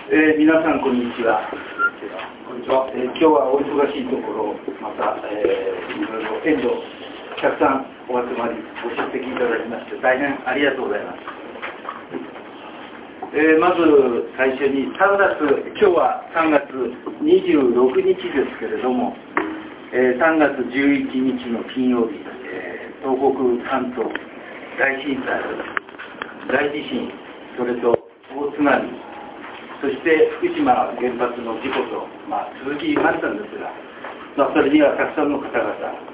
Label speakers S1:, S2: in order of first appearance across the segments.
S1: 皆さんこんにちは。こんにちは。今日はお忙しいところ、また、いろいろ援助たくさんお集まりご出席いただきまして大変ありがとうございます。まず最初に今日は3月26日ですけれども、3月11日の金曜日、東北関東大震災、大地震、それと大津波、そして福島原発の事故と、続きましたんですが、それにはたくさんの方々、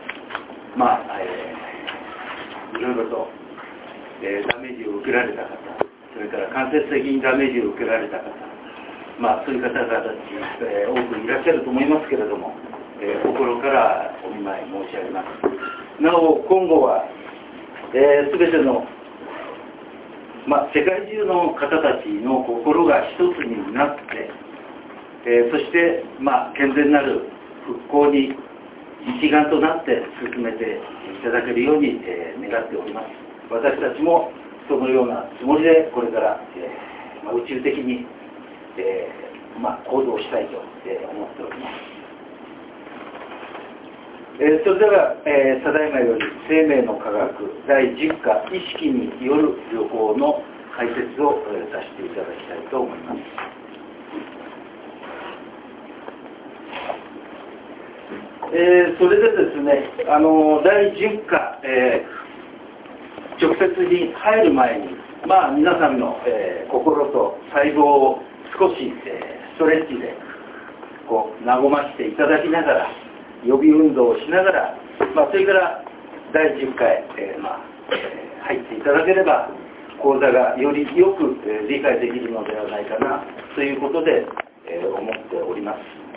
S1: いろいろと、ダメージを受けられた方、それから間接的にダメージを受けられた方、そういう方々多くいらっしゃると思いますけれども、心からお見舞い申し上げます。なお、今後は、すべての世界中の方たちの心が一つになって、そして、健全なる復興に一丸となって進めていただけるように、願っております。私たちもそのようなつもりでこれから、宇宙的に、行動したいと、思っております。それでは、ただいまより生命の科学第10課意識による旅行の解説をさせていただきたいと思います。それでですね、第10課、直接に入る前に、皆さんの、心と細胞を少し、ストレッチで和ましていただきながら、予備運動をしながら、それから第10回、入っていただければ講座がよりよく、理解できるのではないかなということで、思っております。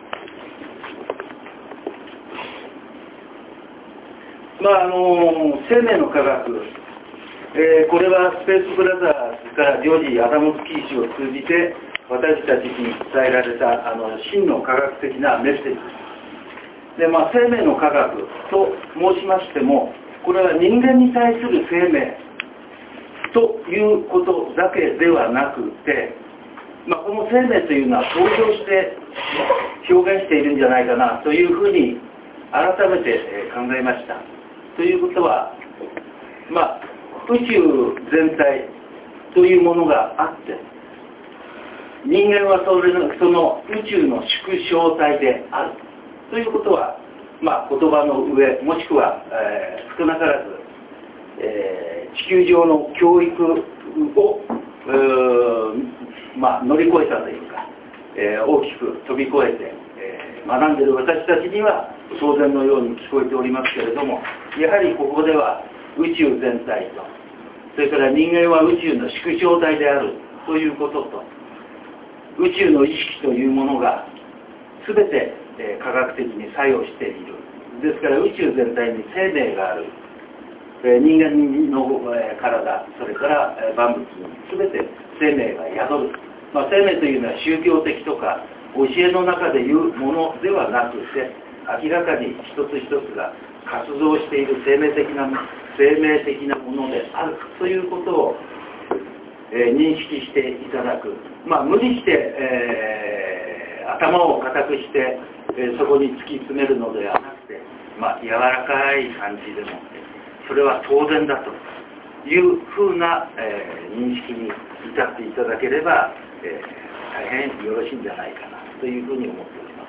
S1: 生命の科学、これはスペースブラザーズからジョージ・アダムスキー氏を通じて私たちに伝えられた真の科学的なメッセージです。で生命の科学と申しましても、これは人間に対する生命ということだけではなくて、この生命というのは登場して表現しているんじゃないかなというふうに改めて考えました。ということは、宇宙全体というものがあって、人間はその宇宙の縮小体である。ということは、言葉の上、もしくは、少なからず、地球上の教育を、乗り越えたというか、大きく飛び越えて、学んでいる私たちには当然のように聞こえておりますけれども、やはりここでは宇宙全体と、それから人間は宇宙の縮小体であるということと、宇宙の意識というものが全て科学的に作用している。ですから宇宙全体に生命がある。人間の体、それから万物に全て生命が宿る。生命というのは宗教的とか教えの中でいうものではなくて、明らかに一つ一つが活動している生命的なものであるということを、認識していただく。無理して、頭を固くして、そこに突き詰めるのではなくて、柔らかい感じでもって、それは当然だというふうな、認識に至っていただければ、大変よろしいんじゃないかなというふうに思っております。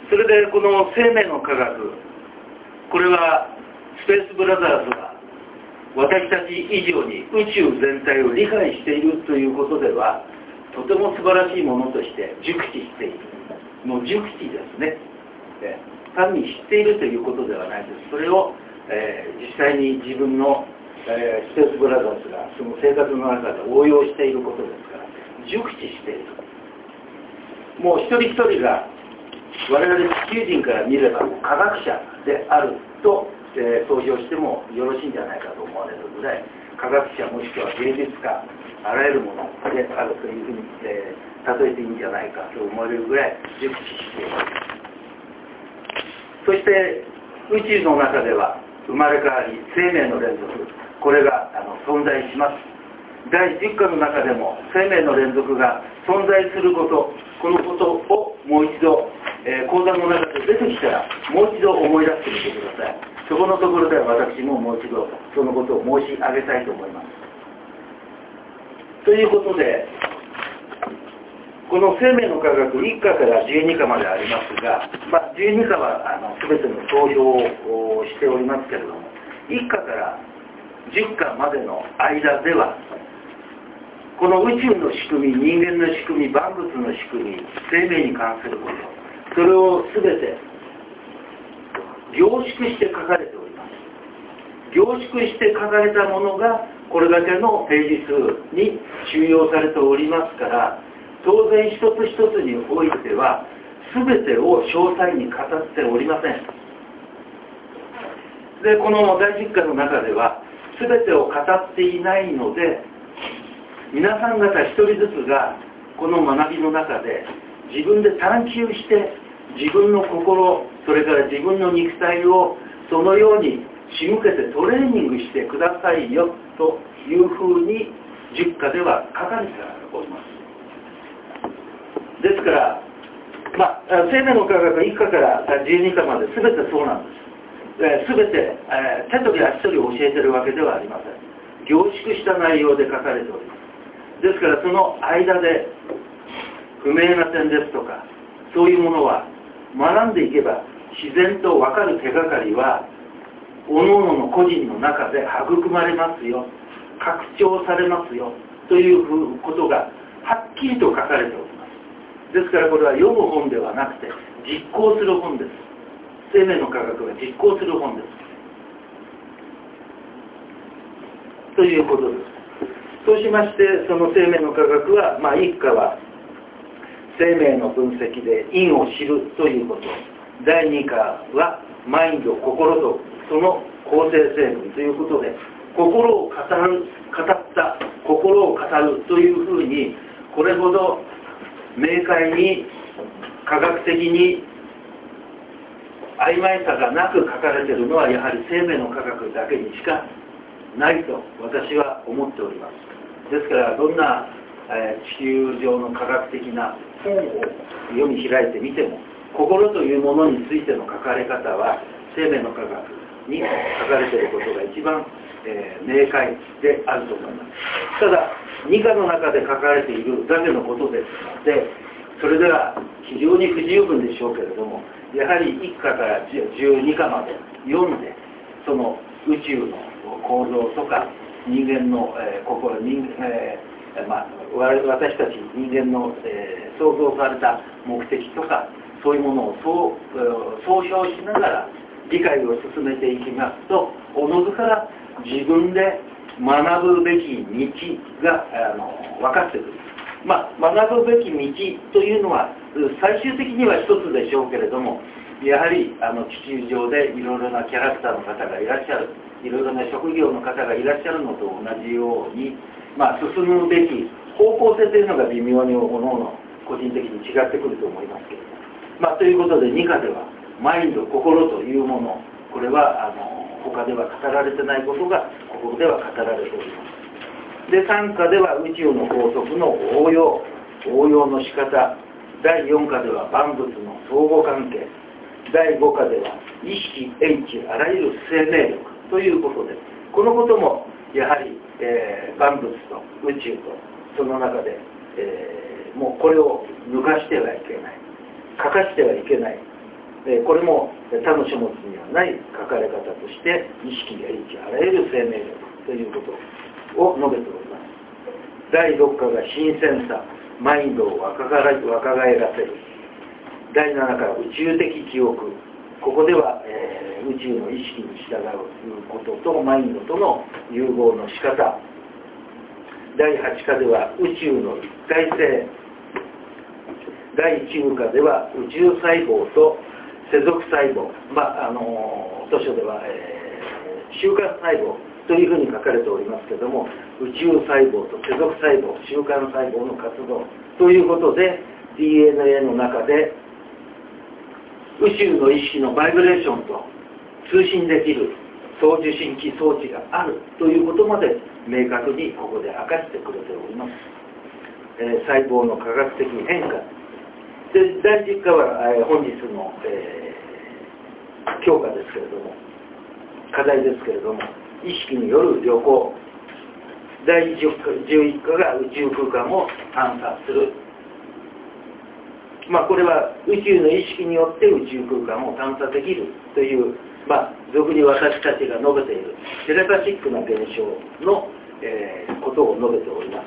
S1: それでこの生命の科学、これはスペースブラザーズが私たち以上に宇宙全体を理解しているということでは、とても素晴らしいものとして熟知している。もう熟知ですね。単に知っているということではないです。それを、実際に自分の、スペースブラザーズがその生活の中で応用していることですから、熟知している。もう一人一人が我々地球人から見れば科学者であると、投票してもよろしいんじゃないかと思われるぐらい、科学者もしくは芸術家、あらゆるものであるというふうに、例えていいんじゃないかと思われるぐらい熟知しています。そして宇宙の中では生まれ変わり生命の連続、これが存在します。 第10課の中でも生命の連続が存在すること、このことをもう一度、講座の中で出てきたらもう一度思い出してみてください。そこのところでは私ももう一度そのことを申し上げたいと思います。ということで、この生命の科学1課から12課までありますが、12課は全ての投票をしておりますけれども、1課から10課までの間では、この宇宙の仕組み、人間の仕組み、万物の仕組み、生命に関すること、それを全て凝縮して書かれております。凝縮して書かれたものがこれだけのページ数に収容されておりますから、当然一つ一つにおいては全てを詳細に語っておりません。で、この第10課の中では全てを語っていないので、皆さん方一人ずつがこの学びの中で自分で探求して自分の心、それから自分の肉体をそのように仕向けてトレーニングしてくださいよというふうに10課では書かれております。ですから、生命の科学1課から12課まで全てそうなんです。全て、手取り足取り教えてるわけではありません。凝縮した内容で書かれております。ですからその間で不明な点ですとか、そういうものは学んでいけば自然と分かる手がかりは各々の個人の中で育まれますよ、拡張されますよということがはっきりと書かれております。ですからこれは読む本ではなくて実行する本です。生命の科学が実行する本ですということです。そうしまして、その生命の科学は、一課は生命の分析で因を知るということ、第2課はマインド、心とその構成成分ということで、心を語った心を語るというふうに、これほど明快に科学的に曖昧さがなく書かれているのはやはり生命の科学だけにしかないと私は思っております。ですからどんな、地球上の科学的な本を読み開いてみても、心というものについての書かれ方は生命の科学に書かれていることが一番、明快であると思います。ただ2課の中で書かれているだけのことですので、それでは非常に不十分でしょうけれども、やはり1課から12課まで読んで、その宇宙の構造とか人間の、心、私たち人間の、創造された目的とか、そういうものを総称しながら理解を進めていきますと、おのずから自分で学ぶべき道が分かってくる。学ぶべき道というのは最終的には一つでしょうけれども、やはり地球上でいろいろなキャラクターの方がいらっしゃる、いろいろな職業の方がいらっしゃるのと同じように、進むべき方向性というのが微妙に各々個人的に違ってくると思いますけれども、ということで2課ではマインド、心というもの、これは他では語られてないことがここでは語られております。で、3課では宇宙の法則の応用の仕方、第4課では万物の相互関係、第5課では意識、H、あらゆる生命力ということで、このこともやはり、万物と宇宙とその中で、もうこれを抜かしてはいけない、欠かしてはいけない、これも他の書物にはない書かれ方として意識、H、あらゆる生命力ということを述べております。第6課が新鮮さ、マインドを若返らせる。第7課は宇宙的記憶、ここでは、宇宙の意識に従うこととマインドとの融合の仕方。第8課では宇宙の一体性。第9課では宇宙細胞と世俗細胞、図書では、習慣細胞というふうに書かれておりますけれども、宇宙細胞と世俗細胞、習慣細胞の活動ということで DNA の中で宇宙の意識のバイブレーションと通信できる送受信機装置があるということまで明確にここで明かしてくれております。細胞の科学的変化で、第10課は、本日の、教科ですけれども、課題ですけれども、意識による旅行。第11課が宇宙空間を探査する。これは宇宙の意識によって宇宙空間を探査できるという、俗に私たちが述べているテレパシックな現象の、ことを述べております。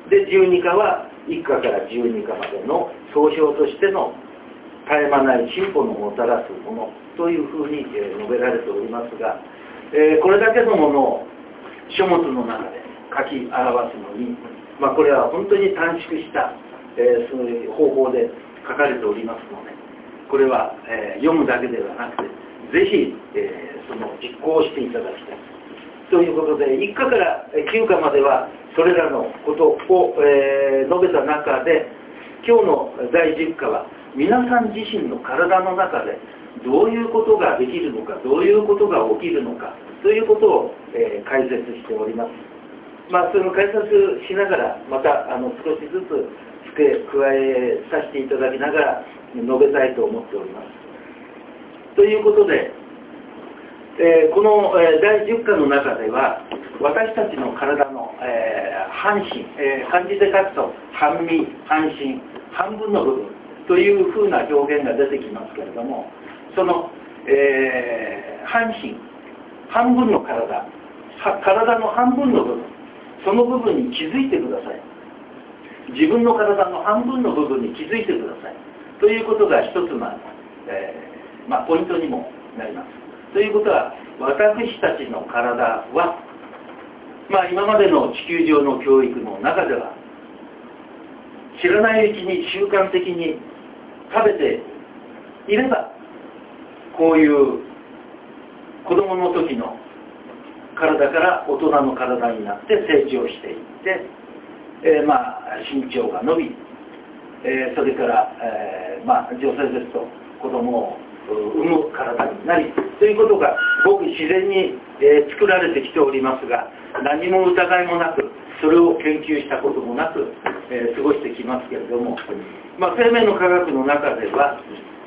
S1: で、12課は1課から12課までの総称としての絶え間ない進歩のもたらすものというふうに、述べられておりますが、これだけのものを書物の中で書き表すのに、これは本当に短縮した、そういう方法で書かれておりますので、これは、読むだけではなくて、ぜひ、その実行していただきたい。ということで、1課から9課まではそれらのことを、述べた中で、今日の第10課は皆さん自身の体の中でどういうことができるのか、どういうことが起きるのかということを、解説しております。その解説しながら、また少しずつ付け加えさせていただきながら述べたいと思っております。ということで、この、第10課の中では、私たちの体の、半身、漢字で書くと半身、半身、半分の部分というふうな表現が出てきますけれども、その、半身、半分の体、体の半分の部分、その部分に気づいてください。自分の体の半分の部分に気づいてください。ということが一つの、ポイントにもなります。ということは、私たちの体は、今までの地球上の教育の中では、知らないうちに習慣的に食べていれば、こういう子供の時の体から大人の体になって成長していって、身長が伸び、それから、女性ですと子供を産む体になりということがごく自然に、作られてきておりますが、何も疑いもなく、それを研究したこともなく、過ごしてきますけれども、生命の科学の中では、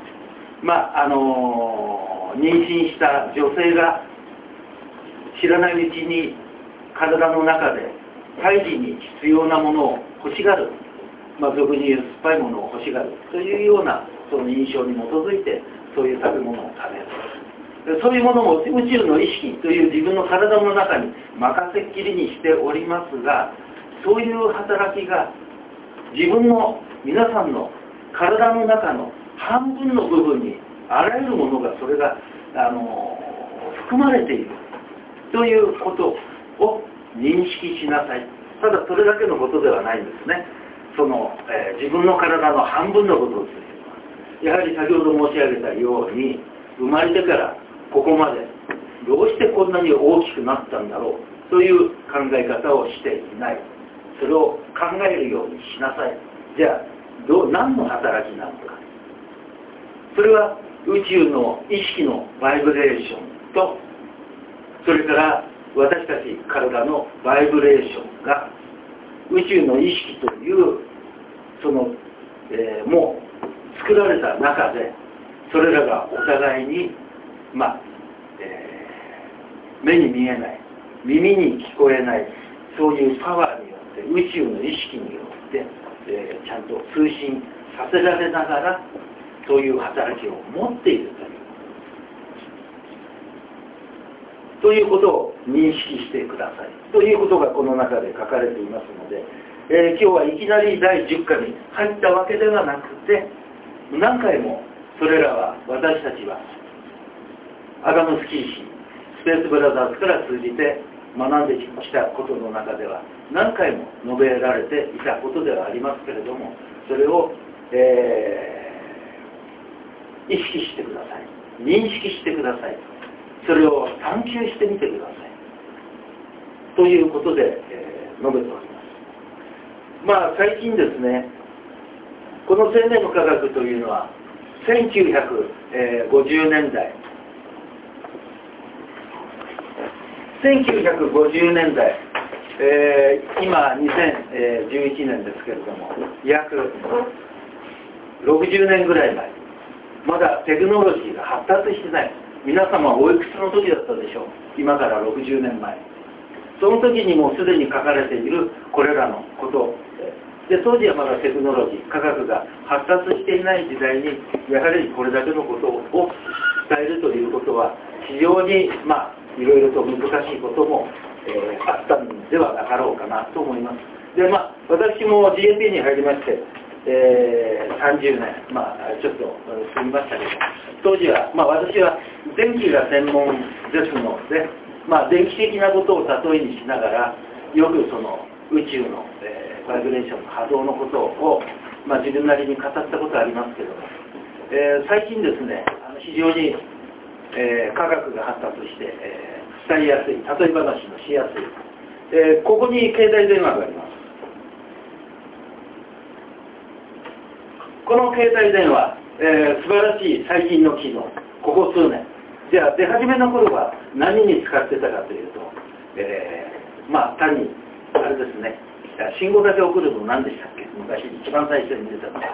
S1: 妊娠した女性が知らないうちに体の中で胎児に必要なものを欲しがる、俗に言う酸っぱいものを欲しがるというようなその印象に基づいてそういう食べ物を食べる。そういうものも宇宙の意識という自分の体の中に任せっきりにしておりますが、そういう働きが自分の皆さんの体の中の半分の部分にあらゆるものがそれが含まれているということを認識しなさい。ただそれだけのことではないんですね。自分の体の半分の部分というのはやはり先ほど申し上げたように、生まれてからここまでどうしてこんなに大きくなったんだろうという考え方をしていない。それを考えるようにしなさい。じゃあ何の働きなのか。それは宇宙の意識のバイブレーションと、それから私たち体のバイブレーションが宇宙の意識というもう作られた中で、それらがお互いに、目に見えない、耳に聞こえない、そういうパワーによって、宇宙の意識によって、ちゃんと通信させられながら、そういう働きを持っているということを認識してくださいということがこの中で書かれていますので、今日はいきなり第10課に入ったわけではなくて、何回もそれらは私たちはアダムスキー氏、スペースブラザーズから通じて学んできたことの中では何回も述べられていたことではありますけれども、それを、意識してください、認識してください、それを探求してみてくださいということで、述べております。最近ですね、この生命の科学というのは1950年代1950年代今2011年ですけれども、約60年ぐらい前、まだテクノロジーが発達してない。皆様おいくつの時だったでしょう。今から60年前。その時にもうすでに書かれているこれらのことで、当時はまだテクノロジー科学が発達していない時代に、やはりこれだけのことを伝えるということは非常にいろいろと難しいことも、あったんではなかろうかなと思います。で私も GMP に入りまして、30年ちょっと過ぎましたけど、当時は私は電気が専門ですので、電気的なことを例えにしながら、よくその宇宙の、バイブレーションの波動のことを、自分なりに語ったことはありますけども、最近ですね、非常に、科学が発達して、伝えやすい、例え話のしやすい、ここに携帯電話があります。この携帯電話、素晴らしい最近の機能、ここ数年。じゃあ出始めの頃は何に使ってたかというと、単にあれですね、信号だけ送るの何でしたっけ、昔一番最初に出たの。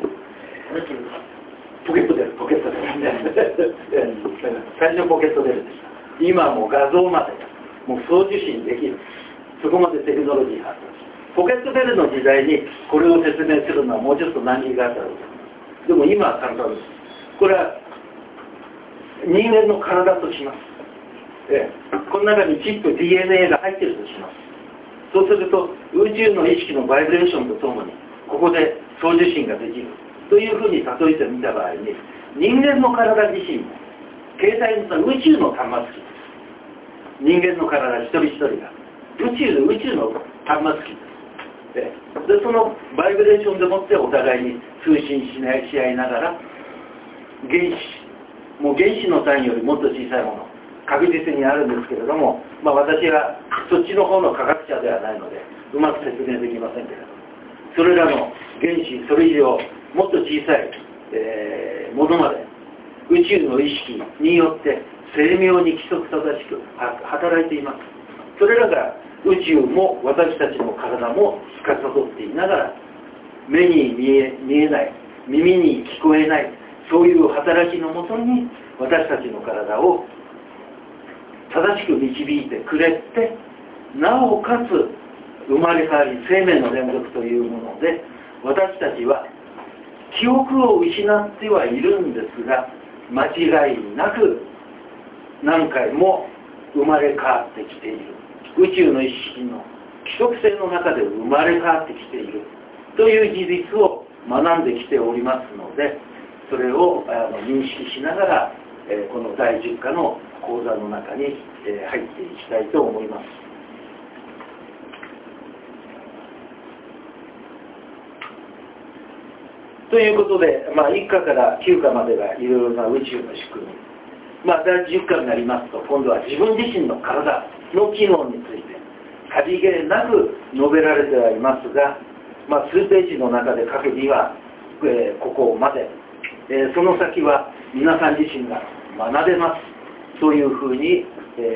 S1: ポケット出る、ポケット出る。最初ポケット出るでした。今はもう画像まで、もう送受信できる。そこまでテクノロジー発達。ポケットベルの時代にこれを説明するのはもうちょっと難儀があったろうと。でも今は簡単です。これは人間の体とします。この中にチップ DNA が入っているとします。そうすると宇宙の意識のバイブレーションとともにここで送受信ができるというふうに例えてみた場合に、人間の体自身も携帯の宇宙の端末機です。人間の体一人一人が宇宙の端末機です。でそのバイブレーションでもってお互いに通信し合いながら、もう原子の単位よりもっと小さいもの確実にあるんですけれども、私はそっちの方の科学者ではないのでうまく説明できませんけれども、それらの原子、それ以上もっと小さい、ものまで宇宙の意識によって精妙に規則正しく働いています。それらが宇宙も私たちの体も司っていながら、目に見えない、耳に聞こえない、そういう働きのもとに私たちの体を正しく導いてくれて、なおかつ生まれ変わり生命の連続というもので、私たちは記憶を失ってはいるんですが、間違いなく何回も生まれ変わってきている。宇宙の意識の規則性の中で生まれ変わってきているという事実を学んできておりますので、それを認識しながら、この第10課の講座の中に入っていきたいと思います。ということで、1課から9課までがいろいろな宇宙の仕組み、第10課になりますと、今度は自分自身の体の機能についてさりげなく述べられてはいますが、数ページの中で書くには、ここまで、その先は皆さん自身が学べますというふうに、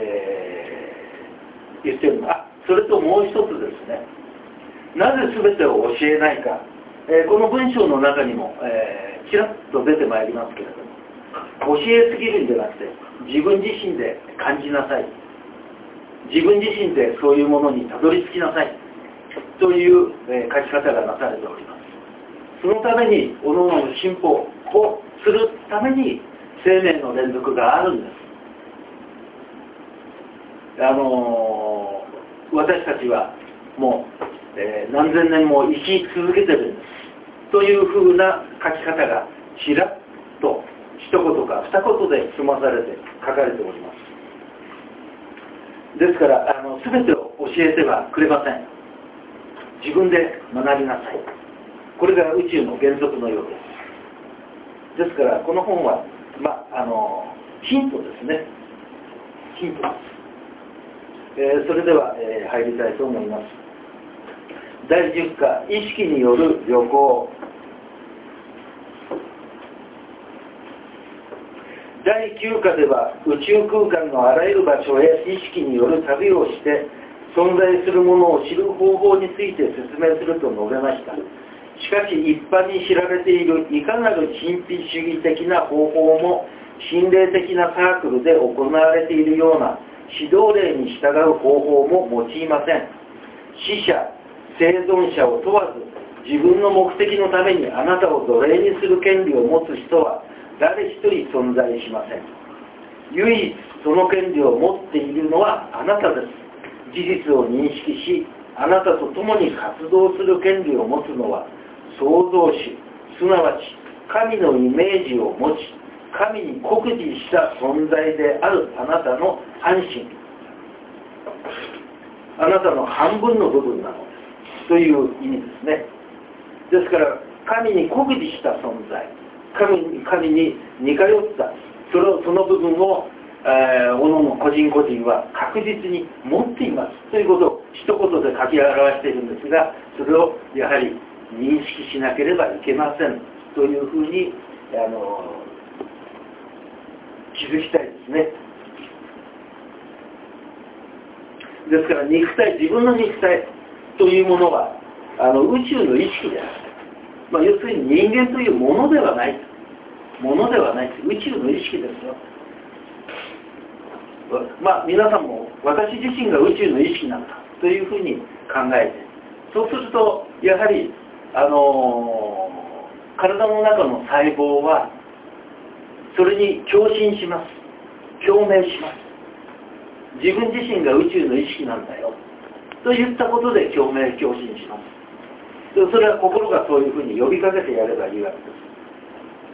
S1: 言ってる。それともう一つですね、なぜ全てを教えないか、この文章の中にも、ちらっと出てまいりますけれども、教えすぎるんじゃなくて自分自身で感じなさい、自分自身でそういうものにたどり着きなさいという、書き方がなされております。そのために各々の進歩をするために生命の連続があるんです。私たちはもう、何千年も生き続けてるんですというふうな書き方がちらっと一言か二言で済まされて書かれております。ですから全てを教えてはくれません。自分で学びなさい。これが宇宙の原則のようです。ですからこの本は、ヒントですね。ヒントです。それでは、入りたいと思います。第10課、意識による旅行。第9課では宇宙空間のあらゆる場所へ意識による旅をして、 存在するものを知る方法について説明すると述べました。しかし一般に知られているいかなる神秘主義的な方法も心霊的なサークルで行われているような指導例に従う方法も用いません。死者、生存者を問わず自分の目的のためにあなたを奴隷にする権利を持つ人は誰一人存在しません。唯一その権利を持っているのはあなたです。事実を認識しあなたと共に活動する権利を持つのは創造主、すなわち神のイメージを持ち神に酷似した存在であるあなたの半身、あなたの半分の部分なのですという意味ですね。ですから神に酷似した存在、神に似通ったその部分を各々個人個人は確実に持っていますということを一言で書き表しているんですが、それをやはり認識しなければいけませんというふうに気づきたいですね。ですから肉体、自分の肉体というものは宇宙の意識である、要するに人間というものではない、宇宙の意識ですよ。皆さんも私自身が宇宙の意識なんだというふうに考えて、そうするとやはり体の中の細胞はそれに共振します、共鳴します。自分自身が宇宙の意識なんだよといったことで共鳴共振します。それは心がそういうふうに呼びかけてやればいいわけです。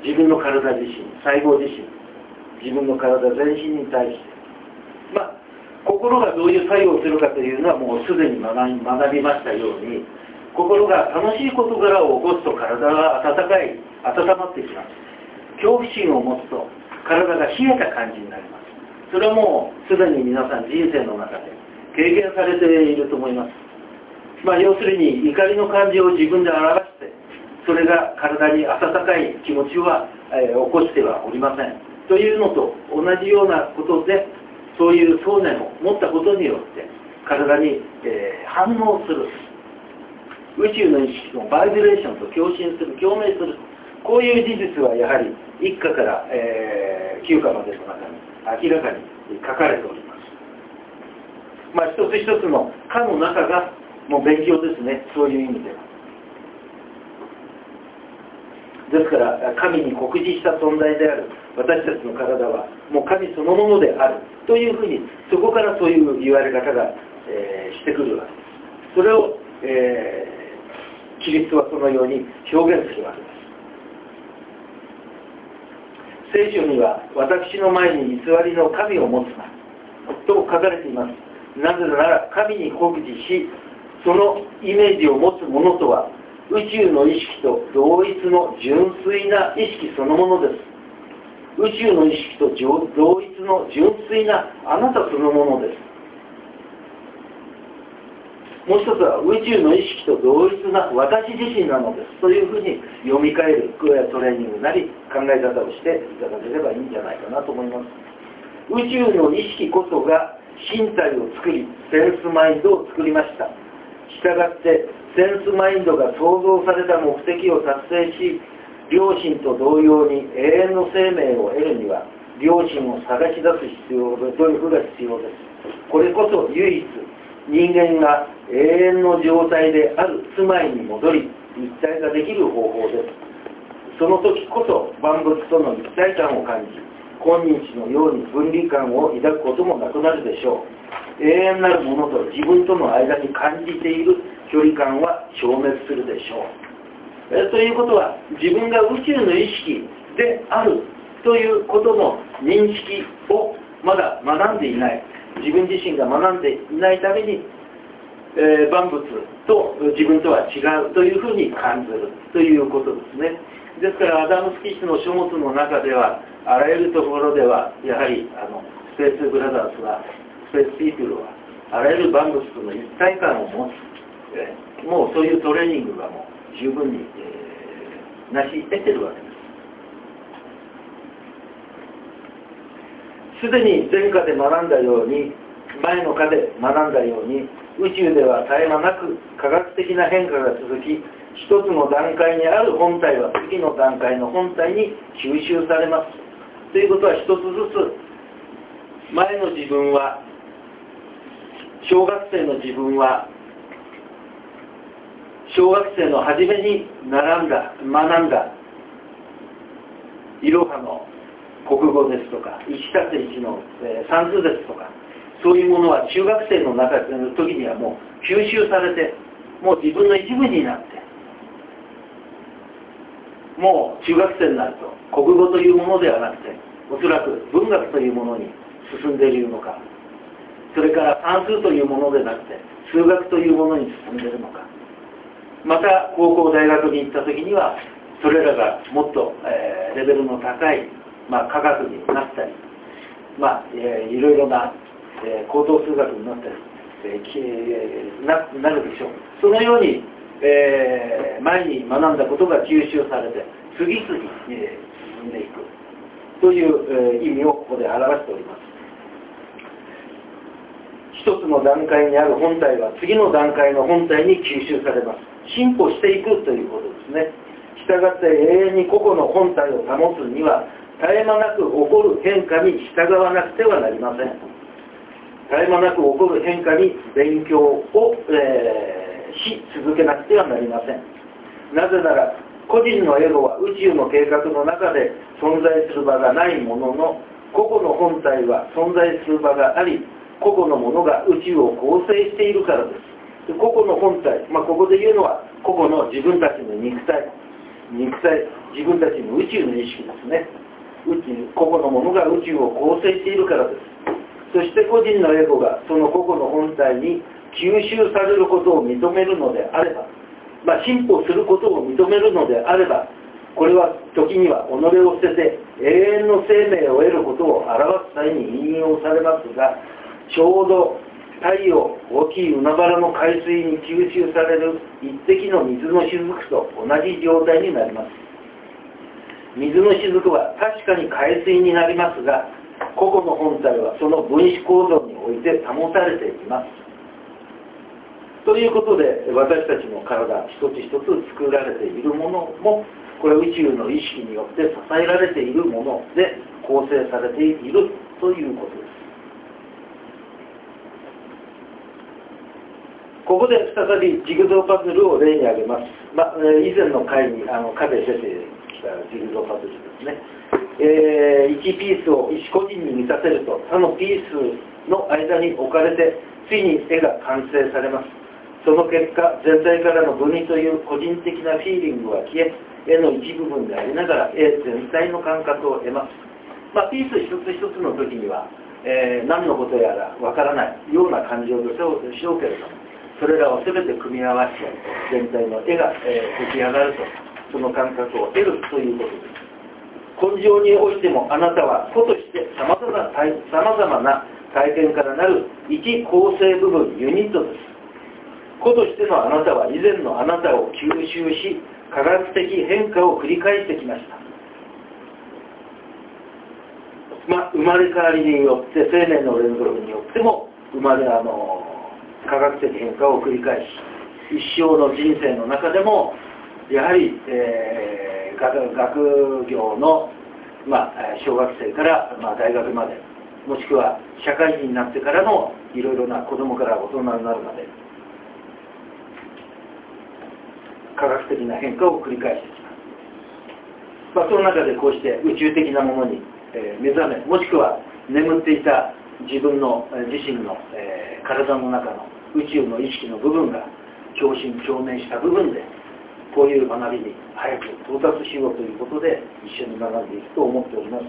S1: 自分の体自身、細胞自身、自分の体全身に対して、心がどういう作用をするかというのはもうすでに学びましたように、心が楽しい事柄を起こすと体が温まってきます。恐怖心を持つと体が冷えた感じになります。それはもうすでに皆さん人生の中で経験されていると思います。要するに怒りの感情を自分で表して、それが体に温かい気持ちは、起こしてはおりませんというのと同じようなことで、そういう想念を持ったことによって体に、反応する、宇宙の意識のバイブレーションと共振する、共鳴する、こういう事実はやはり一課から、九課までの中に明らかに書かれております。一つ一つの課の中がもう勉強ですね、そういう意味では。ですから神に酷似した存在である私たちの体はもう神そのものであるというふうに、そこからそういう言われ方が、してくるわけです。それを、キリストはそのように表現するわけです。聖書には私の前に偽りの神を持つなと書かれています。なぜなら神に酷似しそのイメージを持つものとは宇宙の意識と同一の純粋な意識そのものです。宇宙の意識と同一の純粋なあなたそのものです。もう一つは宇宙の意識と同一な私自身なのですというふうに読み替えるトレーニングなり考え方をしていただければいいんじゃないかなと思います。宇宙の意識こそが身体を作りセンスマインドを作りました。したがってセンスマインドが創造された目的を達成し、良心と同様に永遠の生命を得るには良心を探し出す必要、努力が必要です。これこそ唯一人間が永遠の状態である住まいに戻り一体ができる方法です。その時こそ万物との一体感を感じ、今日のように分離感を抱くこともなくなるでしょう。永遠なるものと自分との間に感じている距離感は消滅するでしょう。ということは自分が宇宙の意識であるということの認識をまだ学んでいない、自分自身が学んでいないために、万物と自分とは違うというふうに感じるということですね。ですからアダムスキッズの書物の中ではあらゆるところではやはりスペースブラザーズはスペースピープルはあらゆる万物との一体感を持つ、もうそういうトレーニングがもう十分に、成し得てるわけです。すでに前課で学んだように、前の課で学んだように、 宇宙では絶え間なく科学的な変化が続き、一つの段階にある本体は次の段階の本体に吸収されます。ということは、一つずつ前の自分は、小学生の自分は小学生の初めに学んだいろはの国語ですとか 1+1 の算数ですとか、そういうものは中学生の中の時にはもう吸収されて、もう自分の一部になって、もう中学生になると国語というものではなくて、おそらく文学というものに進んでいるのか、それから算数というものでなくて数学というものに進んでいるのか、また高校大学に行った時にはそれらがもっと、レベルの高い、科学になったり、いろいろな、高等数学になったり、なるでしょう。そのように、前に学んだことが吸収されて次々、進んでいくという、意味をここで表しております。一つの段階にある本体は次の段階の本体に吸収されます。進歩していくということですね。したがって永遠に個々の本体を保つには絶え間なく起こる変化に従わなくてはなりません。絶え間なく起こる変化に勉強を、し続けなくてはなりません。なぜなら個人のエゴは宇宙の計画の中で存在する場がないものの、個々の本体は存在する場があり、個々のものが宇宙を構成しているからです。個々の本体、ここで言うのは個々の自分たちの肉体、自分たちの宇宙の意識ですね。個々のものが宇宙を構成しているからです。そして個人のエゴがその個々の本体に吸収されることを認めるのであれば、進歩することを認めるのであれば、これは時には己を捨てて永遠の生命を得ることを表す際に引用されますが、ちょうど太陽、大きい海原の海水に吸収される一滴の水の雫と同じ状態になります。水の雫は確かに海水になりますが、個々の本体はその分子構造において保たれています。ということで、私たちの体一つ一つ作られているものも、これは宇宙の意識によって支えられているもので構成されているということです。ここで再びジグゾーパズルを例に挙げます。以前の回に課で出てきたジグゾーパズルですね。1ピースを1個人に見立てると、他のピースの間に置かれてついに絵が完成されます。その結果、全体からの分離という個人的なフィーリングは消え、絵の一部分でありながら絵全体の感覚を得ます。ピース一つ一つの時には、何のことやらわからないような感情でしょうけれども、それらを全て組み合わせて全体の絵が、出来上がると、その感覚を得るということです。根性においてもあなたは個としてさまざまな体験からなる一構成部分ユニットです。個としてのあなたは以前のあなたを吸収し、科学的変化を繰り返してきました。生まれ変わりによって生命の連続によっても科学的変化を繰り返し、一生の人生の中でもやはり、学業の、小学生から、大学まで、もしくは社会人になってからのいろいろな子供から大人になるまで科学的な変化を繰り返してきます。その中でこうして宇宙的なものに、目覚め、もしくは眠っていた自分の自身の、体の中の宇宙の意識の部分が共振共鳴した部分でこういう学びに早く到達しようということで一緒に学んでいくと思っております。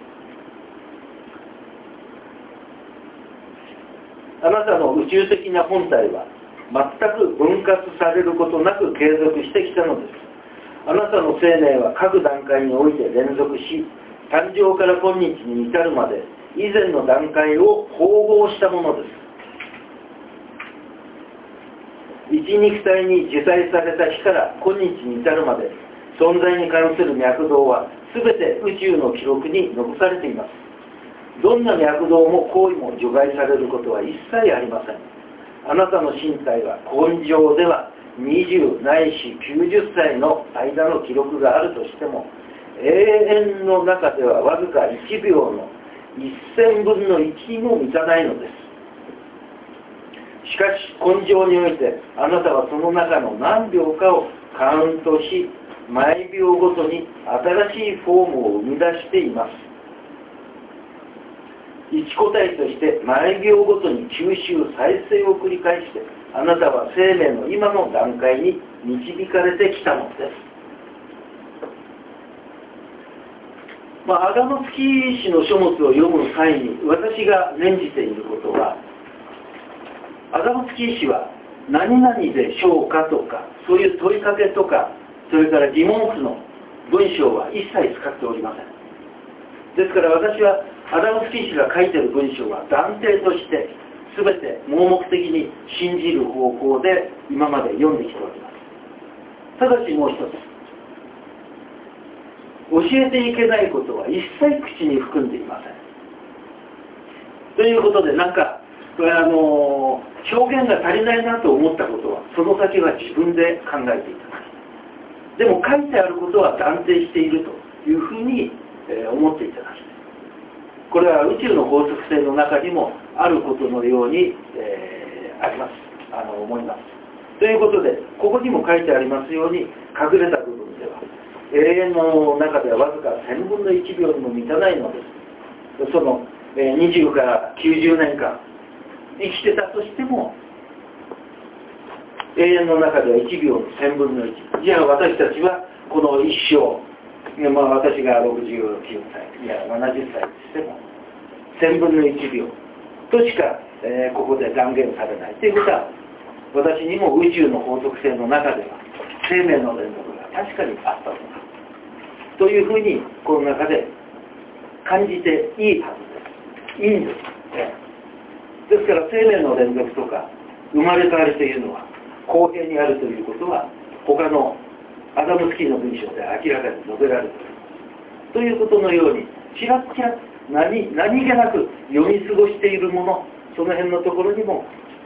S1: あなたの宇宙的な本体は全く分割されることなく継続してきたのです。あなたの生命は各段階において連続し、誕生から今日に至るまで以前の段階を縫合したものです。一肉体に受胎された日から今日に至るまで存在に関する脈動は全て宇宙の記録に残されています。どんな脈動も行為も除外されることは一切ありません。 あなたの身体は根性では20ないし90歳の間の記録があるとしても、永遠の中ではわずか1秒の1000分の1にも満たないのです。しかし根性においてあなたはその中の何秒かをカウントし、毎秒ごとに新しいフォームを生み出しています。一個体として毎秒ごとに吸収再生を繰り返して、あなたは生命の今の段階に導かれてきたのです。アダムスキー氏の書物を読む際に私が念じていることは、アダムスキー氏は何々でしょうかとか、そういう問いかけとか、それから疑問符の文章は一切使っておりません。ですから私はアダムスキー氏が書いている文章は断定として全て盲目的に信じる方向で今まで読んできております。ただしもう一つ、教えていけないことは一切口に含んでいません。ということで、なんかこれ表現が足りないなと思ったことはその先は自分で考えていた。でも書いてあることは断定しているというふうに思っていただきたい。これは宇宙の法則性の中にもあることのように、あります。思います。ということで、ここにも書いてありますように、隠れた部分では永遠の中ではわずか1000分の1秒にも満たないのです。その20から90年間生きてたとしても、永遠の中では1秒の1000分の1。じゃあ私たちはこの一生、私が69歳、いや70歳としても、1000分の1秒としか、ここで断言されないということは、私にも宇宙の法則性の中では、生命の連続が確かにあったのだ。というふうに、この中で感じていいはずです。いいんです。ですから生命の連続とか、生まれ変わりというのは、公平にあるということは他のアダムスキーの文章で明らかに述べられているということのように、ちらっちら何気なく読み過ごしているもの、その辺のところにも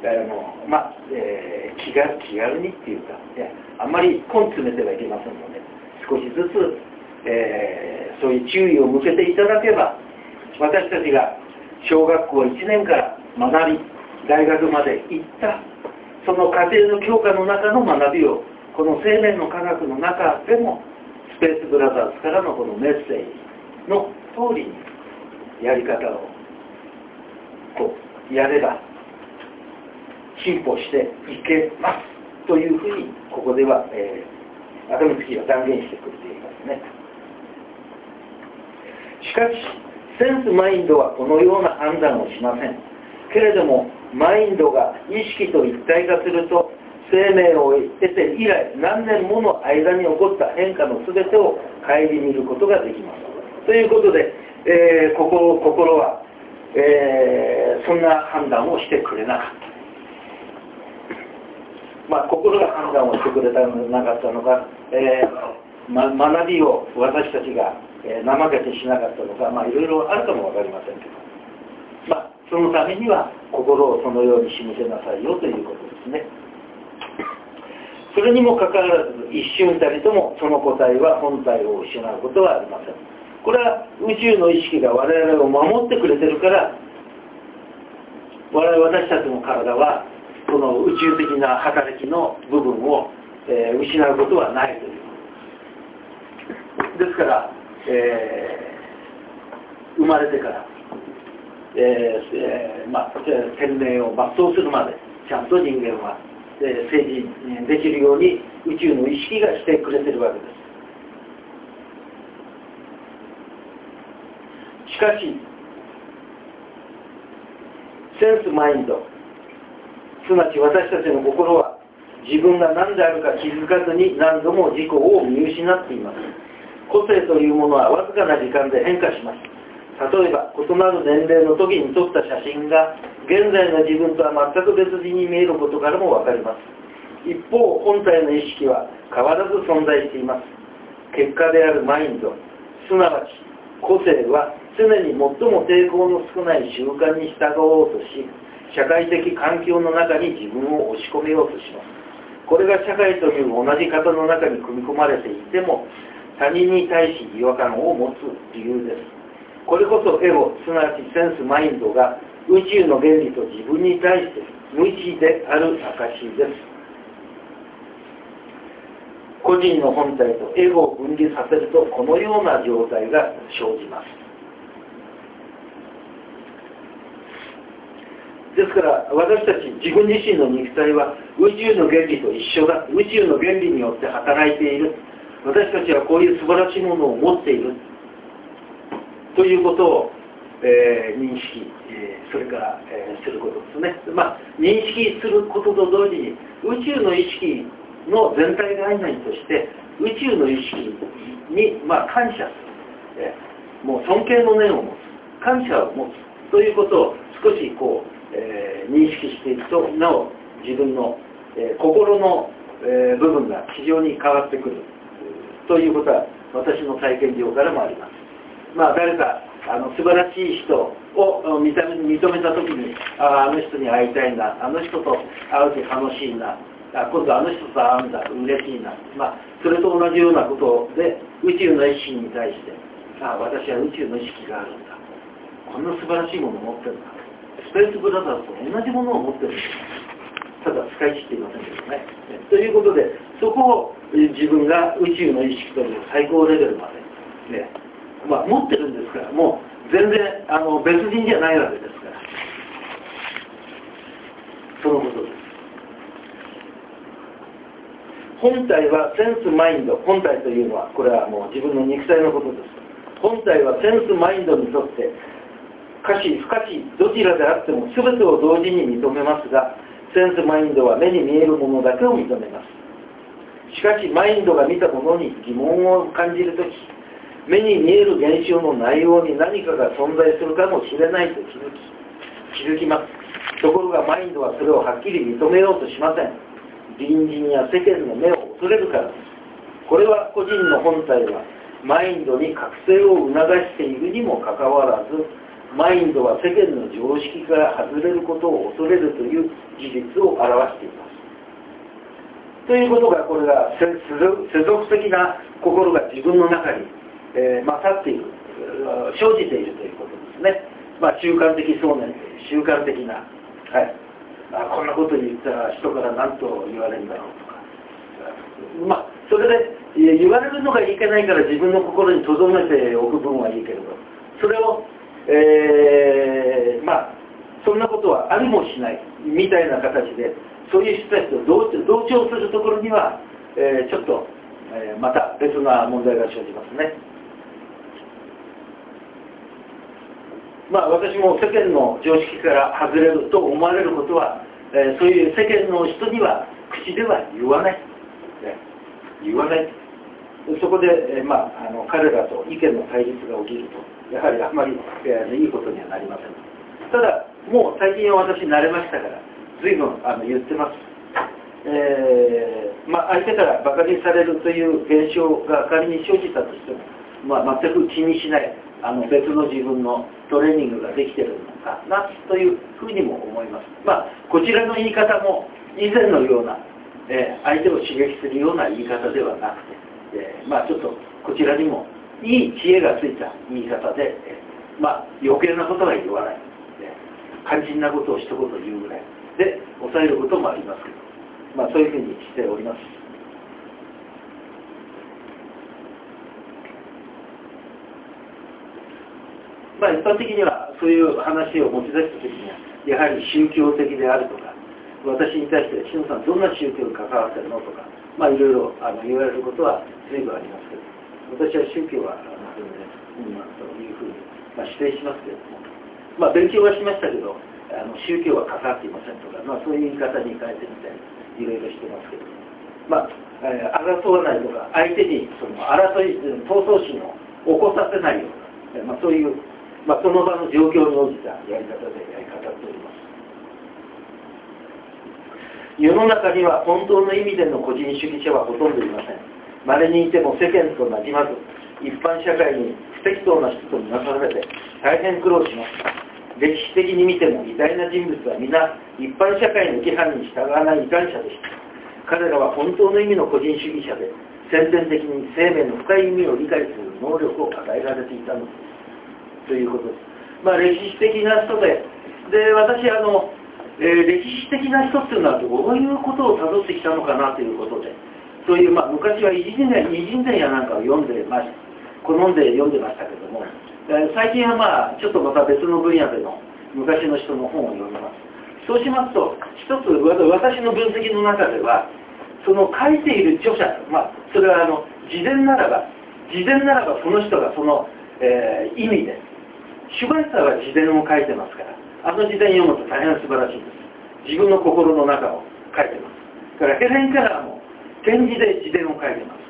S1: 気軽にっていうか、あんまり根詰めてはいけませんので、少しずつ、そういう注意を向けていただけば、私たちが小学校1年から学び大学まで行ったその家庭の教科の中の学びを、この生命の科学の中でもスペースブラザーズからのこのメッセージの通りにやり方をこうやれば進歩していけますというふうにここでは、アダムスキーは断言してくれていますね。しかしセンスマインドはこのような判断をしません。けれどもマインドが意識と一体化すると、生命を得て以来何年もの間に起こった変化の全てを顧みることができます。ということで、心は、そんな判断をしてくれなかった。心が判断をしてくれなかったのか、学びを私たちが、怠けてしなかったのか、いろいろあるかもわかりませんけど、そのためには心をそのように示せなさいよということですね。それにもかかわらず一瞬たりともその個体は本体を失うことはありません。これは宇宙の意識が我々を守ってくれてるから、私たちの体はこの宇宙的な働きの部分を、失うことはないということです。ですから、生まれてから天命を全うするまでちゃんと人間は成人できるように宇宙の意識がしてくれているわけです。しかしセンスマインド、すなわち私たちの心は自分が何であるか気づかずに何度も自己を見失っています。個性というものはわずかな時間で変化します。例えば異なる年齢の時に撮った写真が現在の自分とは全く別人に見えることからも分かります。一方本体の意識は変わらず存在しています。結果であるマインド、すなわち個性は常に最も抵抗の少ない習慣に従おうとし、 社会的環境の中に自分を押し込めようとします。これが社会という同じ型の中に組み込まれていても他人に対し違和感を持つ理由です。これこそエゴ、すなわちセンスマインドが宇宙の原理と自分に対して無知である証です。個人の本体とエゴを分離させるとこのような状態が生じます。ですから私たち自分自身の肉体は宇宙の原理と一緒だ、宇宙の原理によって働いている、私たちはこういう素晴らしいものを持っているということを、認識、それから、することですね。認識することと同時に宇宙の意識の全体概念として宇宙の意識に、感謝する、もう尊敬の念を持つ、感謝を持つということを少し認識していくとなお自分の、心の、部分が非常に変わってくるということは私の体験上からもあります。誰か素晴らしい人を認めたときにあの人に会いたいな、あの人と会うと楽しいな、今度あの人と会うんだ嬉しいな、それと同じようなことで宇宙の意識に対して私は宇宙の意識があるんだ、こんな素晴らしいものを持ってるんだ、スペースブラザーズと同じものを持ってるんだ、ただ使い切っていませんけどね。ということでそこを自分が宇宙の意識という最高レベルまで、持ってるんですから、もう全然別人じゃないわけですから、そのことです。本体はセンスマインド、本体というのはこれはもう自分の肉体のことです。本体はセンスマインドにとって可視不可視どちらであっても全てを同時に認めますが、センスマインドは目に見えるものだけを認めます。しかしマインドが見たものに疑問を感じるとき、目に見える現象の内容に何かが存在するかもしれないと気づきます。ところがマインドはそれをはっきり認めようとしません。隣人や世間の目を恐れるからです。これは個人の本体はマインドに覚醒を促しているにもかかわらず、マインドは世間の常識から外れることを恐れるという事実を表しています。ということが、これが世俗的な心が自分の中に勝っている、生じているということですね。習慣的想念、習慣的な、こんなこと言ったら人から何と言われるんだろうとか、それで言われるのがいけないから自分の心に留めておく分はいいけれど、それを、そんなことはありもしないみたいな形で、そういう人たちと同調するところには、ちょっと、また別な問題が生じますね。私も世間の常識から外れると思われることは、そういう世間の人には口では言わない、そこで、彼らと意見の対立が起きるとやはりあまり、いいことにはなりません。ただもう最近は私慣れましたから随分言ってます。相手からバカにされるという現象が仮に生じたとしても、全く気にしない別の自分のトレーニングができているのかなというふうにも思います。こちらの言い方も以前のような、相手を刺激するような言い方ではなくて、ちょっとこちらにもいい知恵がついた言い方で、余計なことは言わない、肝心なことを一言言うぐらいで抑えることもありますけど、そういうふうにしております。一般的にはそういう話を持ち出したときにはやはり宗教的であるとか、私に対して「しのさんどんな宗教に関わってるの?」とか、いろいろ言われることは随分ありますけど、私は宗教は全然というふうに、否定しますけれども、勉強はしましたけど宗教は関わっていませんとか、そういう言い方に変えてみたりいろいろしてますけど、争わないとか相手にその争い闘争心を起こさせないような、そういうその場の状況に応じたやり方で語っております。世の中には本当の意味での個人主義者はほとんどいません。稀にいても世間となじまず、一般社会に不適当な人と見なされて大変苦労します。 歴史的に見ても偉大な人物は皆一般社会の規範に従わない異端者でした。彼らは本当の意味の個人主義者で、先天的に生命の深い意味を理解する能力を与えられていたのですということです。歴史的な人で、私歴史的な人っていうのはどういうことをたどってきたのかなということで、そういう、昔は偉人伝やなんかを好んで読んでましたけども、最近はちょっとまた別の分野での昔の人の本を読みます。そうしますと、一つ私の分析の中では、その書いている著者、それは自伝ならばその人がその、意味で、シュバイツァーは自伝を書いてますから、自伝読むと大変素晴らしいです。自分の心の中を書いてます。だからヘレン・ケラーも点字で自伝を書いてます。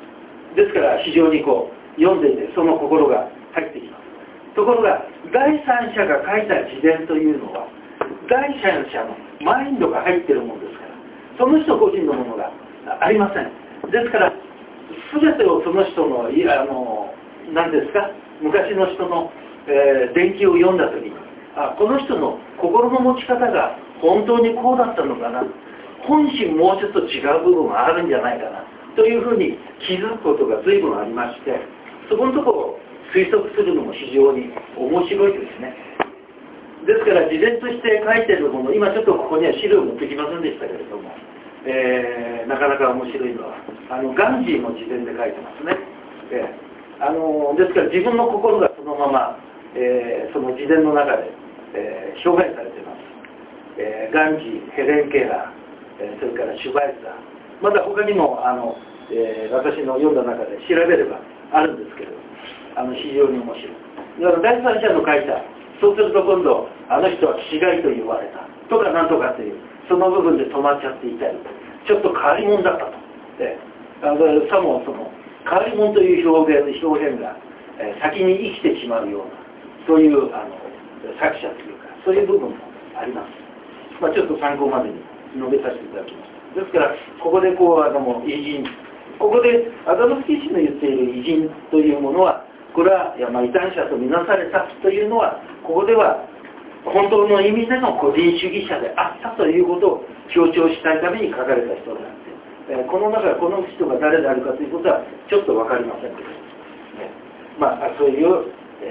S1: ですから非常に読んでいてその心が入ってきます。ところが第三者が書いた自伝というのは第三者のマインドが入っているものですから、その人個人のものがありません。ですから全てをその人の何ですか、昔の人の、伝記を読んだ時に、この人の心の持ち方が本当にこうだったのかな、本心もうちょっと違う部分があるんじゃないかなというふうに気づくことが随分ありまして、そこのところを推測するのも非常に面白いですね。ですから事前として書いているもの、今ちょっとここには資料持ってきませんでしたけれども、なかなか面白いのはガンジーも自伝で書いてますね。ですから自分の心がそのまま、その自伝の中で、表現されています。ガンジー、ヘレン・ケラー、それからシュバイツァー、まだ他にも私の読んだ中で調べればあるんですけれど、非常に面白い。だから第三者の書いた、そうすると今度あの人は気違いと言われたとかなんとかというその部分で止まっちゃっていたり、ちょっと変わり者だったと。さもその変わり者という表現が、先に生きてしまうような、そういう作者というかそういう部分もあります。ちょっと参考までに述べさせていただきました。ですからここで偉人、ここでアダムスキー氏の言っている偉人というものは、これは異端者とみなされたというのは、ここでは本当の意味での個人主義者であったということを強調したいために書かれた人であって、この中でこの人が誰であるかということはちょっと分かりませんけど、そういう、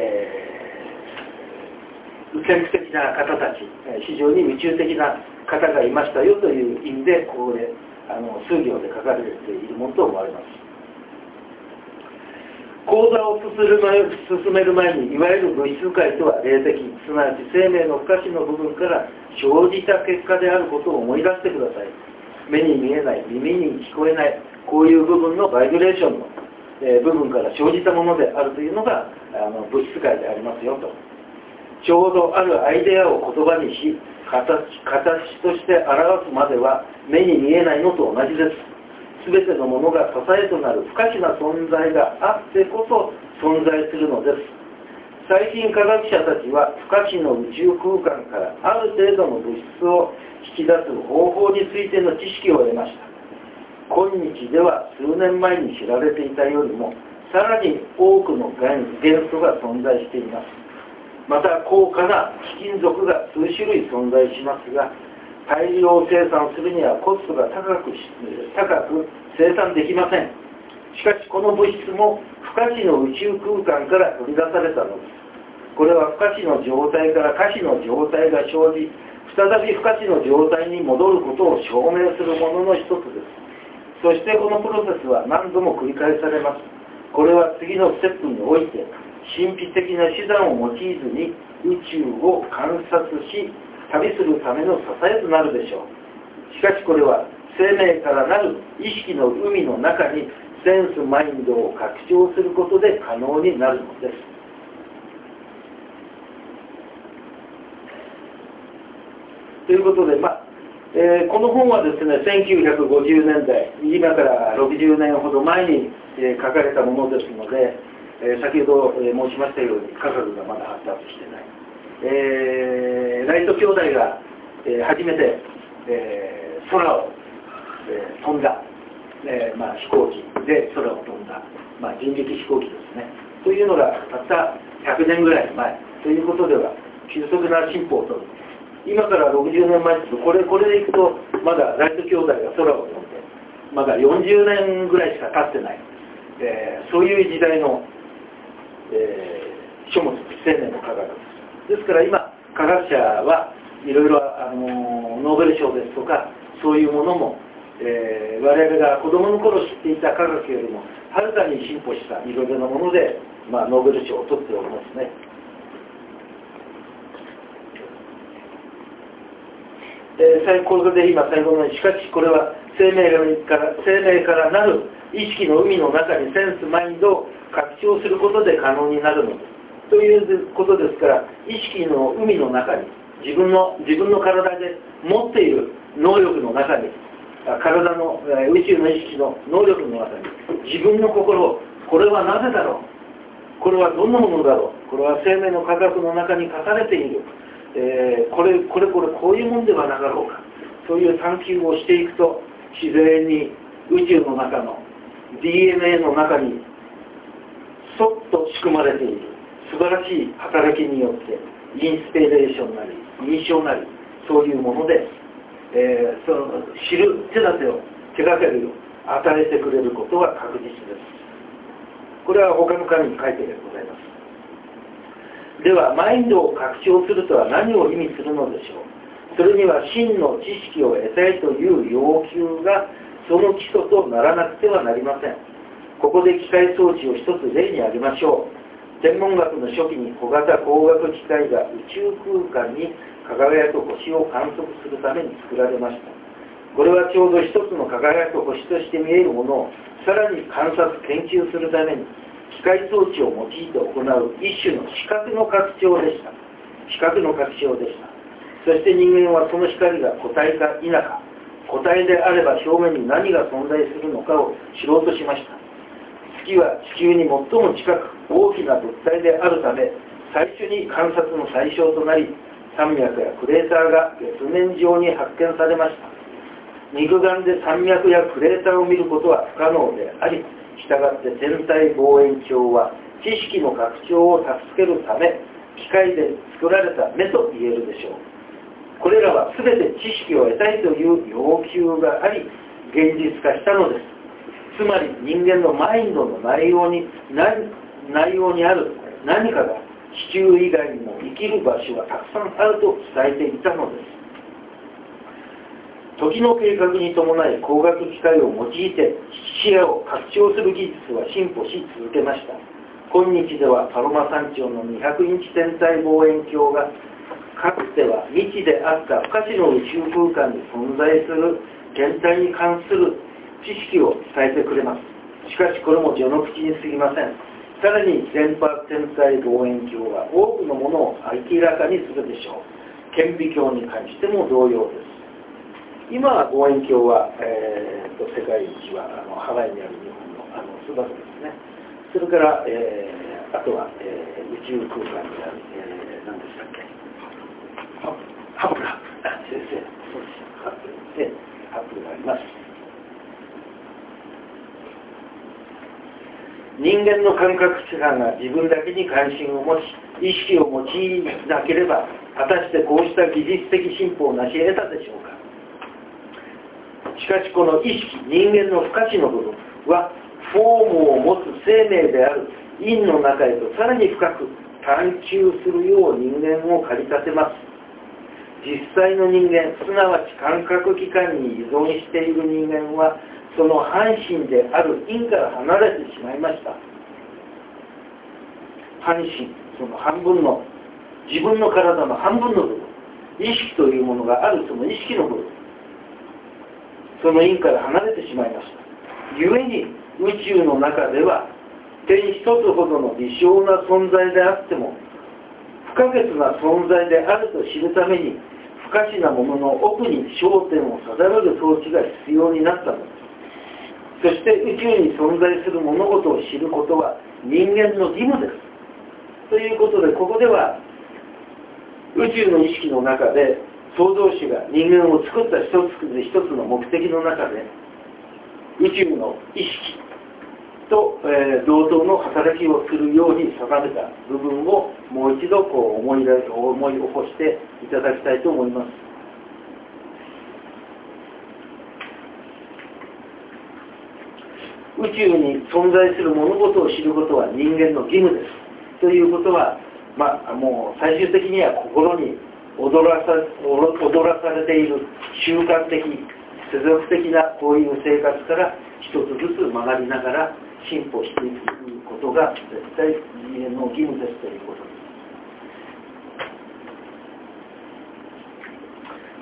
S1: 先駆的な方たち、非常に宇宙的な方がいましたよという意味で、ここで数行で書かれているものと思われます。講座を進める前に、いわゆる物質界とは霊的、すなわち生命の不可視の部分から生じた結果であることを思い出してください。目に見えない、耳に聞こえない、こういう部分のバイブレーションの、部分から生じたものであるというのが物質界でありますよと。ちょうどあるアイデアを言葉にし、形として表すまでは目に見えないのと同じです。すべてのものが支えとなる不可視な存在があってこそ存在するのです。最近科学者たちは不可視の宇宙空間からある程度の物質を引き出す方法についての知識を得ました。今日では数年前に知られていたよりもさらに多くの元素が存在しています。また高価な貴金属が数種類存在しますが、大量生産するにはコストが高く生産できません。しかしこの物質も不可視の宇宙空間から取り出されたのです。これは不可視の状態から可視の状態が生じ、再び不可視の状態に戻ることを証明するものの一つです。そしてこのプロセスは何度も繰り返されます。これは次のステップにおいて神秘的な手段を用いずに宇宙を観察し旅するための支えとなるでしょう。しかしこれは生命からなる意識の海の中にセンスマインドを拡張することで可能になるのです。ということで、この本はですね、1950年代、今から60年ほど前に書かれたものですので、先ほど申しましたように科学がまだ発達してない。ライト兄弟が初めて空を飛んだ、飛行機で空を飛んだ、人力飛行機ですね。というのがたった100年ぐらい前ということでは急速な進歩をとる。今から60年前ですと、これでいくとまだライト兄弟が空を飛んでまだ40年ぐらいしか経ってない、そういう時代の、書物生命の科学です。ですから今科学者はいろいろノーベル賞ですとかそういうものも、我々が子供の頃知っていた科学よりもはるかに進歩したいろいろなもので、ノーベル賞を取っておりますね。これで今最後のしかしこれは生命からなる意識の海の中にセンスマインドを拡張することで可能になるのですということですから、意識の海の中に自分の体で持っている能力の中に体の宇宙の意識の能力の中に自分の心、これはなぜだろう、これはどんなものだろう、これは生命の科学の中に書かれている、こういうもんではなかろうか、そういう探求をしていくと自然に宇宙の中の DNA の中にそっと仕組まれている素晴らしい働きによってインスピレーションなり印象なりそういうもので、その知る手立てを手がけるよう与えてくれることは確実です。これは他の紙に書いてございます。ではマインドを拡張するとは何を意味するのでしょう。それには真の知識を得たいという要求がその基礎とならなくてはなりません。ここで機械装置を一つ例に挙げましょう。天文学の初期に小型光学機械が宇宙空間に輝く星を観測するために作られました。これはちょうど一つの輝く星として見えるものをさらに観察研究するために機械装置を用いて行う一種の視覚の拡張でした。そして人間はその光が固体か否か、固体であれば表面に何が存在するのかを知ろうとしました。月は地球に最も近く大きな物体であるため、最初に観察の対象となり、山脈やクレーターが月面上に発見されました。肉眼で山脈やクレーターを見ることは不可能であり、したがって天体望遠鏡は知識の拡張を助けるため機械で作られた目と言えるでしょう。これらは全て知識を得たいという要求があり現実化したのです。つまり人間のマインドの内容にある何かが地球以外にも生きる場所がたくさんあると伝えていたのです。時の計画に伴い光学機械を用いて視野を拡張する技術は進歩し続けました。今日ではパロマ山頂の200インチ天体望遠鏡がかつては未知であった不可視の宇宙空間に存在する天体に関する知識を伝えてくれます。しかしこれも序の口に過ぎません。さらに電波天体望遠鏡は多くのものを明らかにするでしょう。顕微鏡に関しても同様です。今は望遠鏡は、世界一はハワイにある日本の巣箱ですね。それから、あとは、宇宙空間にある、何でしたっけ、ハッブル先生、そうです、ハッブルがあります。人間の感覚器官が自分だけに関心を持ち意識を用いなければ果たしてこうした技術的進歩を成し得たでしょうか。しかしこの意識、人間の不可視の部分はフォームを持つ生命である陰の中へとさらに深く探求するよう人間を駆り立てます。実際の人間、すなわち感覚器官に依存している人間はその半身である陰から離れてしまいました。半身、その半分の自分の体の半分の部分、意識というものがあるその意識の部分、その陰から離れてしまいました。故に宇宙の中では天一つほどの微小な存在であっても不可欠な存在であると知るために不可視なものの奥に焦点を定める装置が必要になったのです。そして宇宙に存在する物事を知ることは人間の義務です。ということでここでは宇宙の意識の中で創造主が人間を作った一つの目的の中で宇宙の意識と、同等の働きをするように定めた部分をもう一度こう思い起こしていただきたいと思います。宇宙に存在する物事を知ることは人間の義務です。ということは、もう最終的には心に踊らされている習慣的、世俗的なこういう生活から一つずつ学びながら進歩していくことが絶対人間の義務ですということです。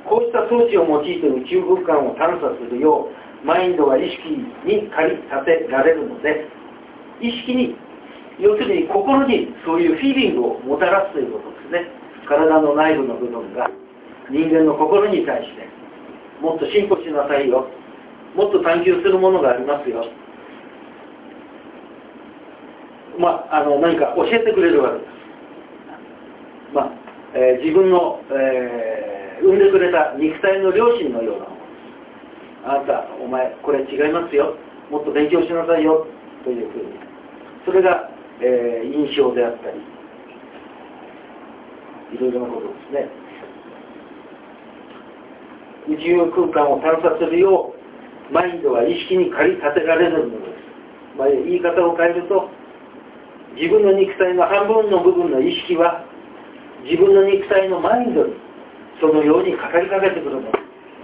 S1: こうした装置を用いて宇宙空間を探査するようマインドは意識に駆り立てられるので、意識に、要するに心にそういうフィーリングをもたらすということですね。体の内部の部分が人間の心に対してもっと進歩しなさいよ、もっと探求するものがありますよ、何か教えてくれるわけです。自分の、産んでくれた肉体の両親のようなものです。あなた、お前これ違いますよ、もっと勉強しなさいよというふうに、それが、印象であったりいろいろなことですね。宇宙空間を探査するようマインドは意識に駆り立てられるのです。言い方を変えると、自分の肉体の半分の部分の意識は自分の肉体のマインドにそのように語りかけてくるのです。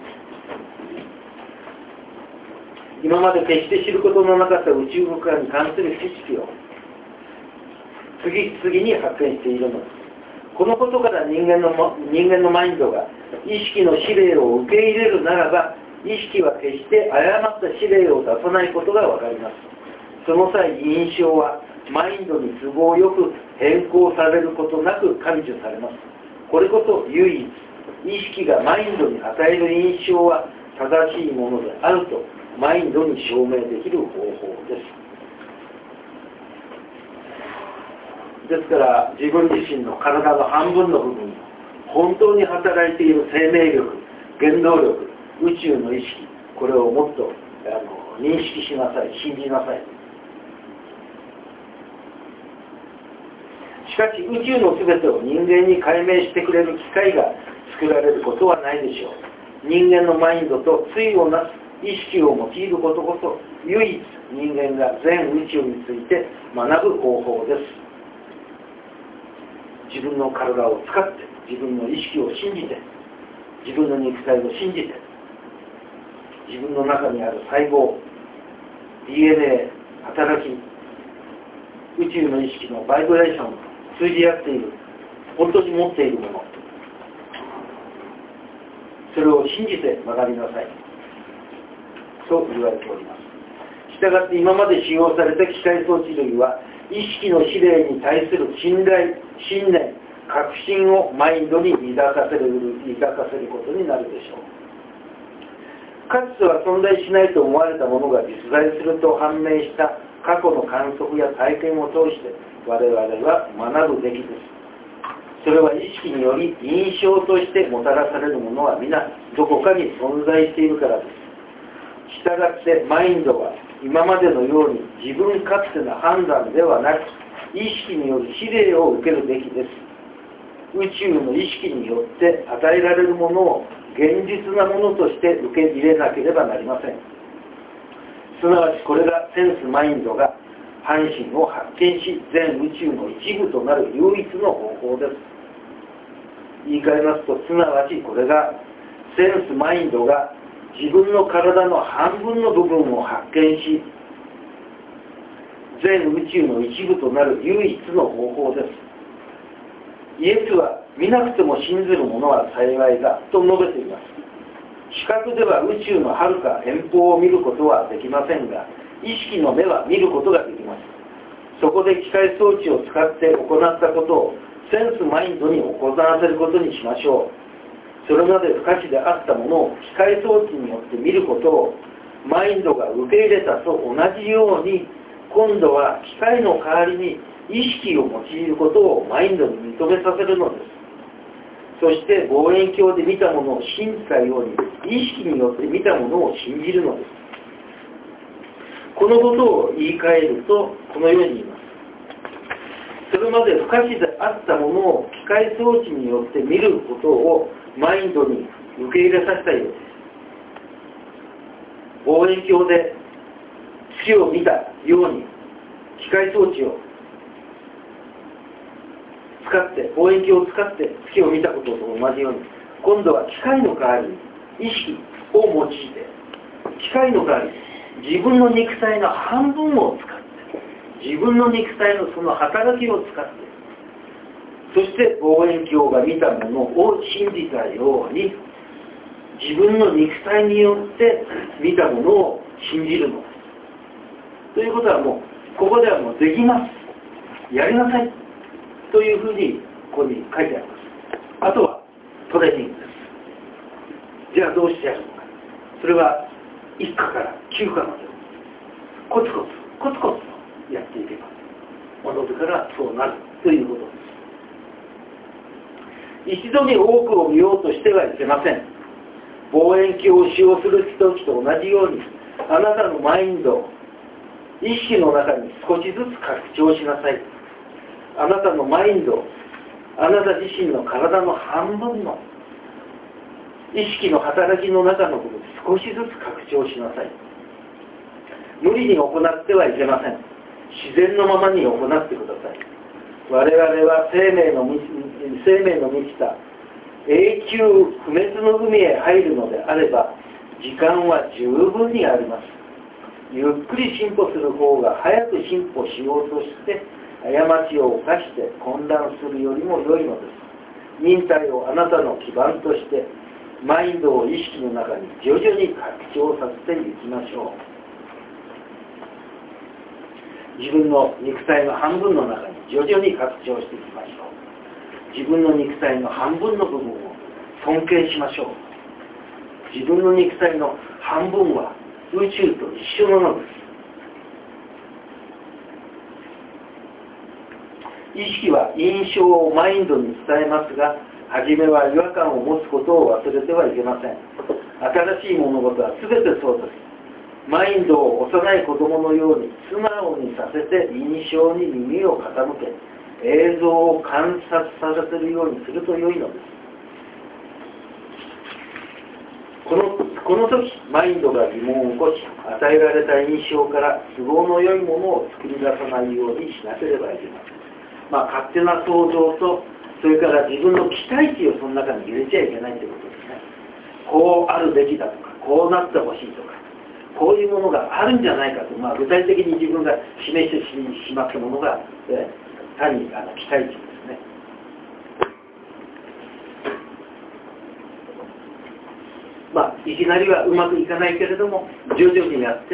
S1: 今まで決して知ることのなかった宇宙空間に関する知識を次々に発見しているのです。このことから人間のマインドが意識の指令を受け入れるならば、意識は決して誤った指令を出さないことがわかります。その際、印象はマインドに都合よく変更されることなく感受されます。これこそ唯一、意識がマインドに与える印象は正しいものであるとマインドに証明できる方法です。ですから自分自身の体の半分の部分、本当に働いている生命力、原動力、宇宙の意識、これをもっと認識しなさい、信じなさい。しかし宇宙の全てを人間に解明してくれる機会が作られることはないでしょう。人間のマインドと対をなす意識を用いることこそ唯一人間が全宇宙について学ぶ方法です。自分の体を使って自分の意識を信じて、自分の肉体を信じて、自分の中にある細胞、 DNA、 働き、宇宙の意識のバイブレーションと通じ合っている、本当に持っているもの、それを信じて学びなさいと言われております。したがって今まで使用された機械装置類は意識の指令に対する信頼、信念、確信をマインドに抱かせることになるでしょう。かつては存在しないと思われたものが実在すると判明した過去の観測や体験を通して我々は学ぶべきです。それは意識により印象としてもたらされるものは皆どこかに存在しているからです。したがってマインドは今までのように自分勝手な判断ではなく、意識による指令を受けるべきです。宇宙の意識によって与えられるものを現実なものとして受け入れなければなりません。すなわちこれがセンスマインドが半身を発見し全宇宙の一部となる唯一の方法です。言い換えますと、すなわちこれがセンスマインドが自分の体の半分の部分を発見し全宇宙の一部となる唯一の方法です。イエスは見なくても信ずる者は幸いだと述べています。視覚では宇宙の遥か遠方を見ることはできませんが、意識の目は見ることができます。そこで機械装置を使って行ったことをセンスマインドに行わせることにしましょう。それまで不可視であったものを機械装置によって見ることをマインドが受け入れたと同じように、今度は機械の代わりに意識を用いることをマインドに認めさせるのです。そして望遠鏡で見たものを信じたように意識によって見たものを信じるのです。 このことを言い換えるとこのように言います。それまで不可視であったものを機械装置によって見ることをマインドに受け入れさせたようです。望遠鏡で月を見たように機械装置を使って望遠鏡を使って月を見たことと同じように、今度は機械の代わりに意識を用いて、機械の代わりに自分の肉体の半分を使って、自分の肉体のその働きを使って、そして望遠鏡が見たものを信じたように、自分の肉体によって見たものを信じるのです。ということはもうここではもうできます、やりなさいというふうにここに書いてあります。あとはトレーニングです。じゃあどうしてやるのか。それは1課から9課までコツコツコツコツとやっていけばおのずからそうなるということです。一度に多くを見ようとしてはいけません。望遠鏡を使用する時と同じように、あなたのマインド、意識の中に少しずつ拡張しなさい。あなたのマインド、あなた自身の体の半分の意識の働きの中のことで少しずつ拡張しなさい。無理に行ってはいけません。自然のままに行ってください。我々は生命の満ちた永久不滅の海へ入るのであれば、時間は十分にあります。ゆっくり進歩する方が早く進歩しようとして過ちを犯して混乱するよりも良いのです。忍耐をあなたの基盤としてマインドを意識の中に徐々に拡張させていきましょう。自分の肉体の半分の中に徐々に拡張していきましょう。自分の肉体の半分の部分を尊敬しましょう。自分の肉体の半分は宇宙と一緒なのです。意識は印象をマインドに伝えますが、初めは違和感を持つことを忘れてはいけません。新しい物事は全てそうです。マインドを幼い子供のように素直にさせて印象に耳を傾け、映像を観察させるようにすると良いのです。この時マインドが疑問を起こし、与えられた印象から都合の良いものを作り出さないようにしなければいけません。勝手な想像と、それから自分の期待値をその中に入れちゃいけないということですね。こうあるべきだとか、こうなってほしいとか、こういうものがあるんじゃないかと、具体的に自分が示してしまったものが、単に期待値ですね。いきなりはうまくいかないけれども、徐々にやって、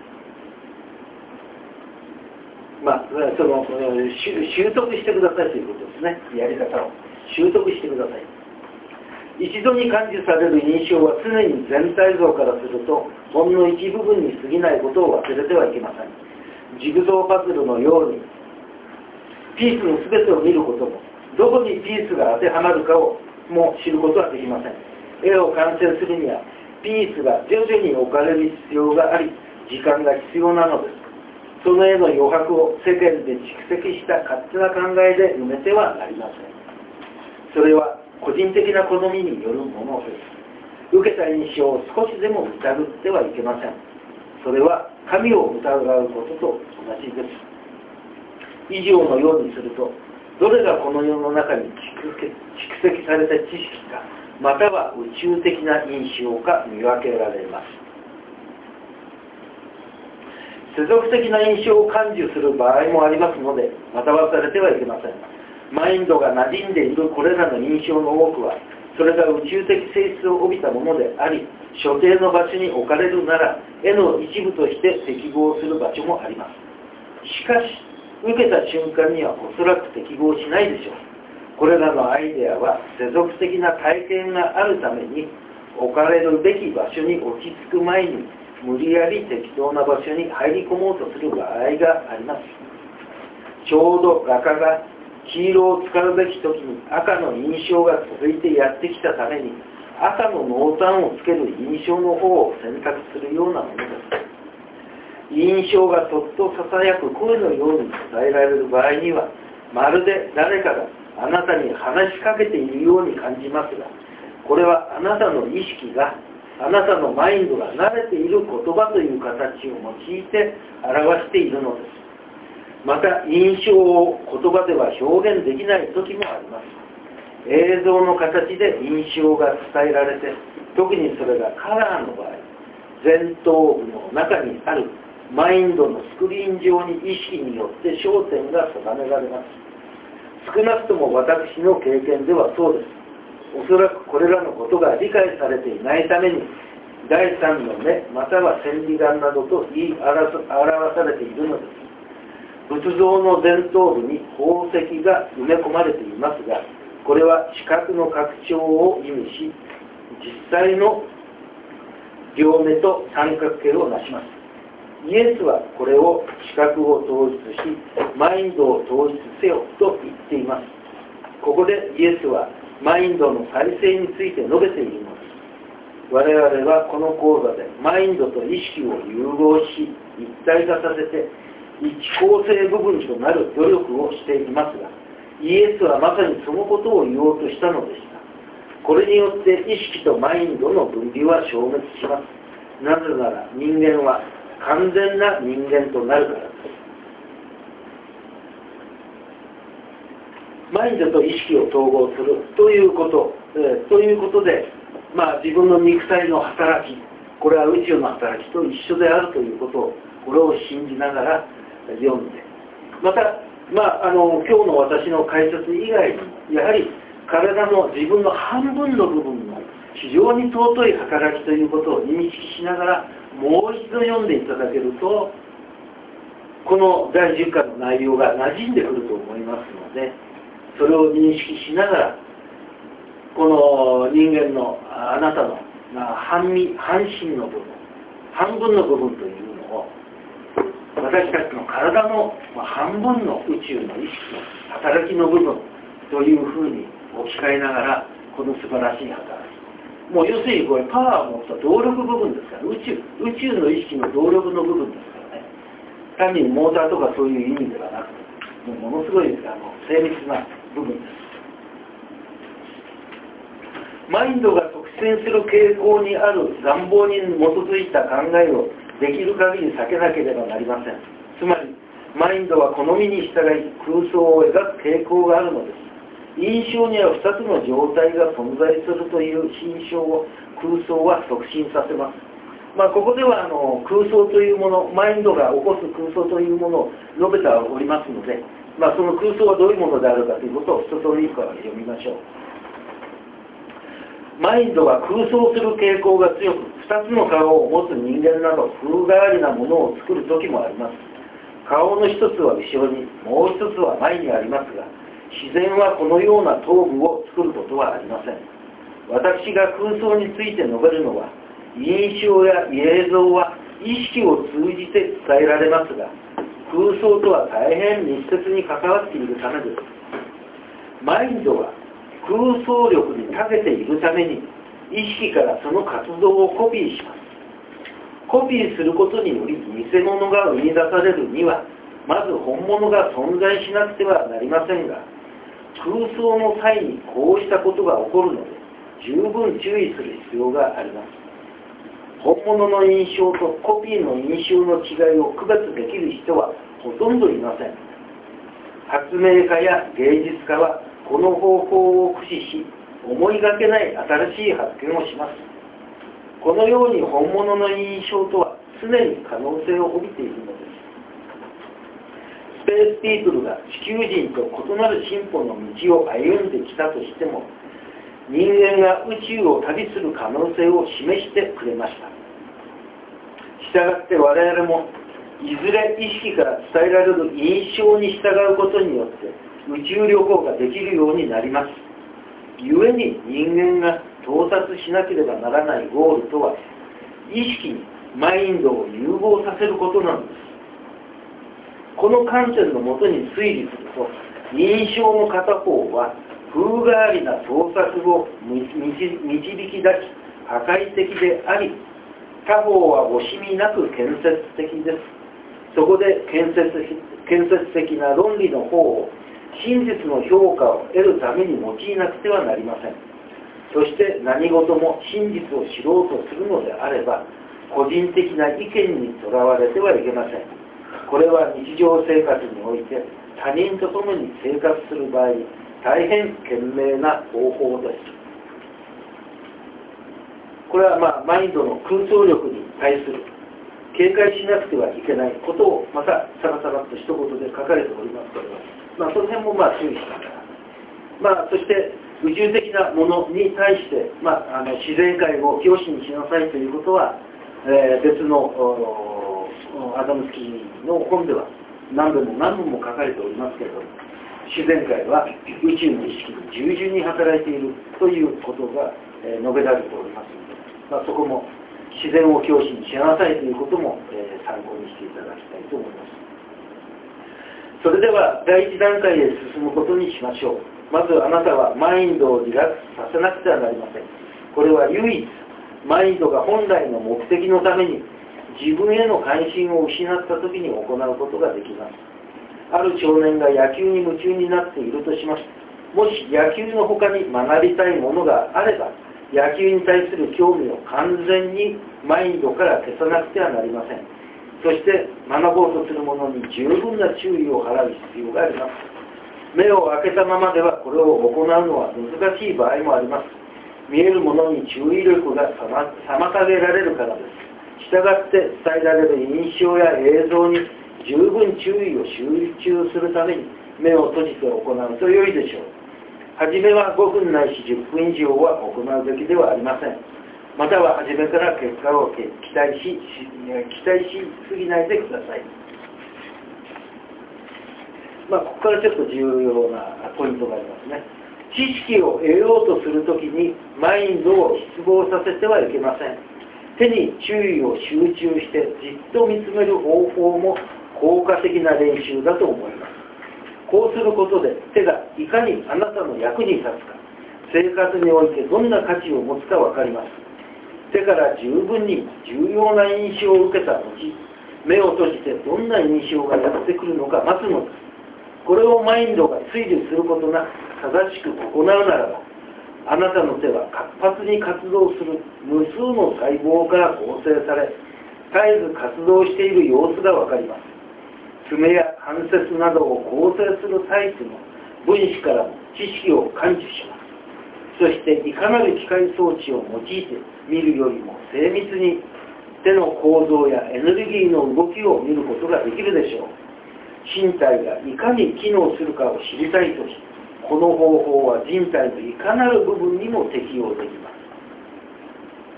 S1: 習得してくださいということですね。やり方を習得してください。一度に感知される印象は常に全体像からするとほんの一部分に過ぎないことを忘れてはいけません。ジグゾーパズルのようにピースの全てを見ることも、どこにピースが当てはまるかをも知ることはできません。絵を完成するにはピースが徐々に置かれる必要があり、時間が必要なのです。その絵の余白を世間で蓄積した勝手な考えで埋めてはなりません。それは個人的な好みによるものです。受けた印象を少しでも疑ってはいけません。それは神を疑うことと同じです。以上のようにすると、どれがこの世の中に蓄積された知識か、または宇宙的な印象か見分けられます。世俗的な印象を感受する場合もありますので、惑わされてはいけません。マインドが馴染んでいるこれらの印象の多くは、それが宇宙的性質を帯びたものであり、所定の場所に置かれるなら、絵の一部として適合する場所もあります。しかし、受けた瞬間にはおそらく適合しないでしょう。これらのアイデアは世俗的な体験があるために、置かれるべき場所に落ち着く前に、無理やり適当な場所に入り込もうとする場合があります。ちょうど画家が黄色を使うべき時に赤の印象が続いてやってきたために、赤の濃淡をつける印象の方を選択するようなものです。 印象がそっとささやく声のように伝えられる場合には、まるで誰かがあなたに話しかけているように感じますが、これはあなたの意識が、あなたのマインドが慣れている言葉という形を用いて表しているのです。また、印象を言葉では表現できない時もあります。映像の形で印象が伝えられて、特にそれがカラーの場合、前頭部の中にあるマインドのスクリーン上に意識によって焦点が定められます。少なくとも私の経験ではそうです。おそらくこれらのことが理解されていないために、第三の目または千里眼などと言い表されているのです。仏像の前頭部に宝石が埋め込まれていますが、これは視覚の拡張を意味し、実際の両目と三角形をなします。イエスはこれを視覚を統一し、マインドを統一せよと言っています。ここでイエスはマインドの再生について述べているのです。我々はこの講座でマインドと意識を融合し、一体化させて、一構成部分となる努力をしていますが、イエスはまさにそのことを言おうとしたのでした。これによって意識とマインドの分離は消滅します。なぜなら人間は完全な人間となるからです。マインドと意識を統合するということで、自分の肉体の働き、これは宇宙の働きと一緒であるということを、これを信じながら読んで、また、今日の私の解説以外にも、やはり体の自分の半分の部分の非常に尊い働きということを認識しながら、もう一度読んでいただけると、この第10巻の内容が馴染んでくると思いますので、それを認識しながら、この人間のあなたの半身の部分、半分の部分というのを、私たちの体の半分の宇宙の意識の働きの部分というふうに置き換えながら、この素晴らしい働き。もう要するにこれパワーを持った動力部分ですから、宇宙の意識の動力の部分ですからね。単にモーターとかそういう意味ではなくて、ものすごい精密な部分です。マインドが特選する傾向にある願望に基づいた考えをできる限り避けなければなりません。つまり、マインドは好みに従い空想を描く傾向があるのです。印象には2つの状態が存在するという心象を空想は促進させます。ここでは空想というもの、マインドが起こす空想というものを述べておりますので、その空想はどういうものであるかということを一通りから読みましょう。マインドは空想する傾向が強く、2つの顔を持つ人間など風変わりなものを作る時もあります。顔の一つは後ろに、もう一つは前にありますが、自然はこのような頭部を作ることはありません。私が空想について述べるのは、印象や映像は意識を通じて伝えられますが、空想とは大変密接に関わっているためです。マインドは空想力に長けているために、意識からその活動をコピーします。コピーすることにより偽物が生み出されるには、まず本物が存在しなくてはなりませんが、空想の際にこうしたことが起こるので、十分注意する必要があります。本物の印象とコピーの印象の違いを区別できる人はほとんどいません。発明家や芸術家はこの方法を駆使し、思いがけない新しい発見をします。このように本物の印象とは常に可能性を帯びているのです。スペースピープルが地球人と異なる進歩の道を歩んできたとしても、人間が宇宙を旅する可能性を示してくれました。したがって我々もいずれ意識から伝えられる印象に従うことによって宇宙旅行ができるようになります。故に人間が到達しなければならないゴールとは、意識にマインドを融合させることなのです。この観点のもとに推理すると、印象の片方は風変わりな創作を導き出し破壊的であり、他方は惜しみなく建設的です。 そこで建設的な論理の方を真実の評価を得るために用いなくてはなりません。そして何事も真実を知ろうとするのであれば、個人的な意見にとらわれてはいけません。これは日常生活において他人と共に生活する場合、大変賢明な方法です。これはマインドの空想力に対する警戒しなくてはいけないことをまたさらさらっと一言で書かれておりますけれども、その辺も注意しながら、そして宇宙的なものに対して、自然界を清しにしなさいということは、別のアダムスキーの本では何度も書かれておりますけれども、自然界は宇宙の意識に従順に働いているということが述べられておりますので、そこも自然を教師にしなさいということも参考にしていただきたいと思います。それでは第一段階へ進むことにしましょう。まずあなたはマインドをリラックスさせなくてはなりません。これは唯一マインドが本来の目的のために自分への関心を失った時に行うことができます。ある少年が野球に夢中になっているとします。もし野球の他に学びたいものがあれば、野球に対する興味を完全にマインドから消さなくてはなりません。そして学ぼうとするものに十分な注意を払う必要があります。目を開けたままではこれを行うのは難しい場合もあります。見えるものに注意力が妨げられるからです。したがって伝えられる印象や映像に十分注意を集中するために目を閉じて行うと良いでしょう。はじめは5分ないし10分以上は行うべきではありません。または初めから結果を期待しすぎないでください。ここからちょっと重要なポイントがありますね。知識を得ようとするときにマインドを失望させてはいけません。手に注意を集中してじっと見つめる方法も効果的な練習だと思います。こうすることで手がいかにあなたの役に立つか、生活においてどんな価値を持つか分かります。手から十分に重要な印象を受けた後、目を閉じてどんな印象がやってくるのか待つのです。これをマインドが推理することなく正しく行うならば、あなたの手は活発に活動する無数の細胞から構成され、絶えず活動している様子が分かります。爪や関節などを構成するタイプの分子から知識を感知します。そしていかなる機械装置を用いて見るよりも精密に手の構造やエネルギーの動きを見ることができるでしょう。身体がいかに機能するかを知りたいとき、この方法は人体のいかなる部分にも適用できます。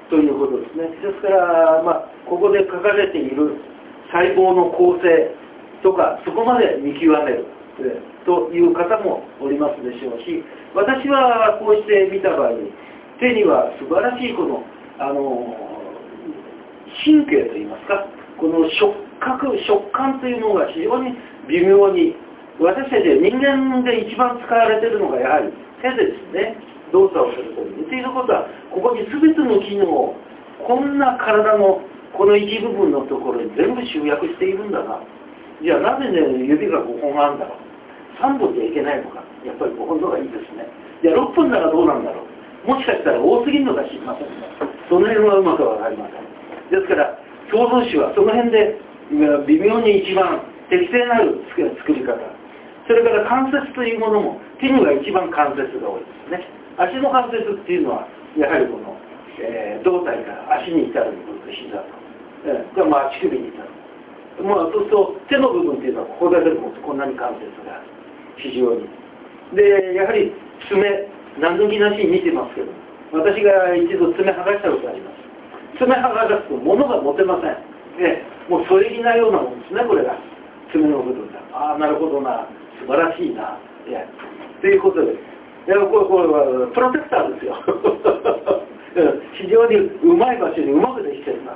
S1: ということですね。ですから、ここで書かれている細胞の構成とか、そこまで見極めるという方もおりますでしょうし、私はこうして見た場合に、手には素晴らしいこの、神経といいますか、この触感というのが非常に微妙に、私たち人間で一番使われているのがやはり手ですね。動作をするときに。ということは、ここに全ての機能をこんな体のこの一部分のところに全部集約しているんだな。じゃあなぜね、指が5本あるんだろう。3本じゃいけないのか。やっぱり5本の方がいいですね。じゃあ6本ならどうなんだろう。もしかしたら多すぎるのか知りませんね。その辺はうまくわかりません。ですから、創造主はその辺で微妙に一番適正なる作り方。それから関節というものも手には一番関節が多いですね。足の関節っていうのはやはりこの、胴体から足に至る部分と膝と、足首に至る。そうすると手の部分っていうのはここだけでもこんなに関節がある。非常に。で、やはり爪、何抜きなしに見てますけど、私が一度爪剥がしたことあります。爪剥がすと物が持てません。もう添え木なようなもんですね、これが。爪の部分が。ああ、なるほどな。素晴らしいな。ということで。これはプロテクターですよ。非常にうまい場所にうまくできてるな。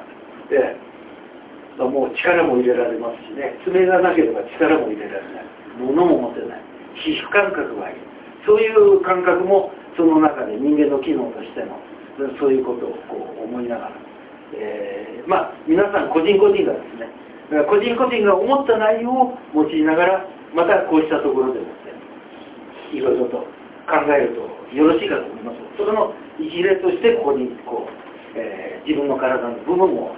S1: もう力も入れられますしね。爪がなければ力も入れられない。物も持てない。皮膚感覚がいい。そういう感覚もその中で人間の機能としてのそういうことをこう思いながら、皆さん個人個人がですね、 だから個人個人が思った内容を用いながら、またこうしたところでですね、いろいろと考えるとよろしいかと思います。それの一例としてここに自分の体の部分を、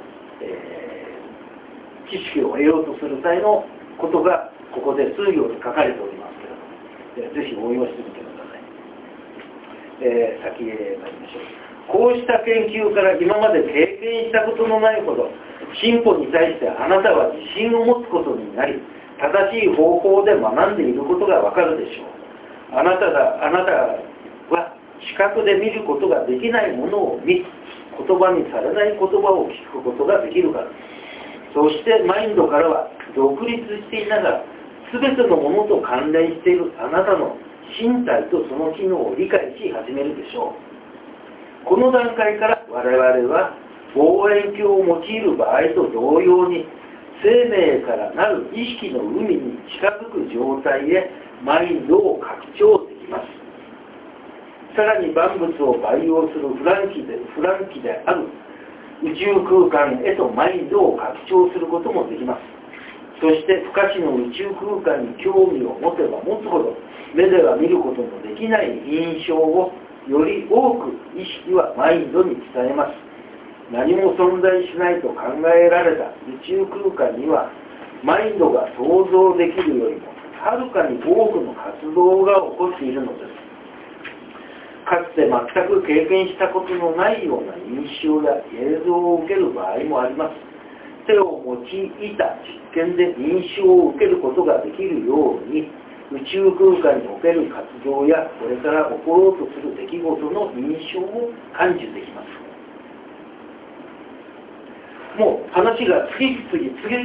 S1: 知識を得ようとする際のことがここで数行で書かれておりますけれども、ぜひ応用してみてください。先へ参りましょう。こうした研究から今まで経験したことのないほど進歩に対してあなたは自信を持つことになり、正しい方法で学んでいることがわかるでしょう。あなたは視覚で見ることができないものを見、言葉にされない言葉を聞くことができるから。そしてマインドからは独立していながら全てのものと関連しているあなたの身体とその機能を理解し始めるでしょう。この段階から我々は望遠鏡を用いる場合と同様に生命からなる意識の海に近づく状態へマインドを拡張できます。さらに万物を培養するフランキである宇宙空間へとマインドを拡張することもできます。そして不可視の宇宙空間に興味を持てば持つほど目では見ることのできない印象をより多く意識はマインドに伝えます。何も存在しないと考えられた宇宙空間にはマインドが想像できるよりもはるかに多くの活動が起こっているのです。かつて全く経験したことのないような印象や映像を受ける場合もあります。手を用いた実験で認証を受けることができるように宇宙空間における活動やこれから起ころうとする出来事の印象を感受できます。もう話が次々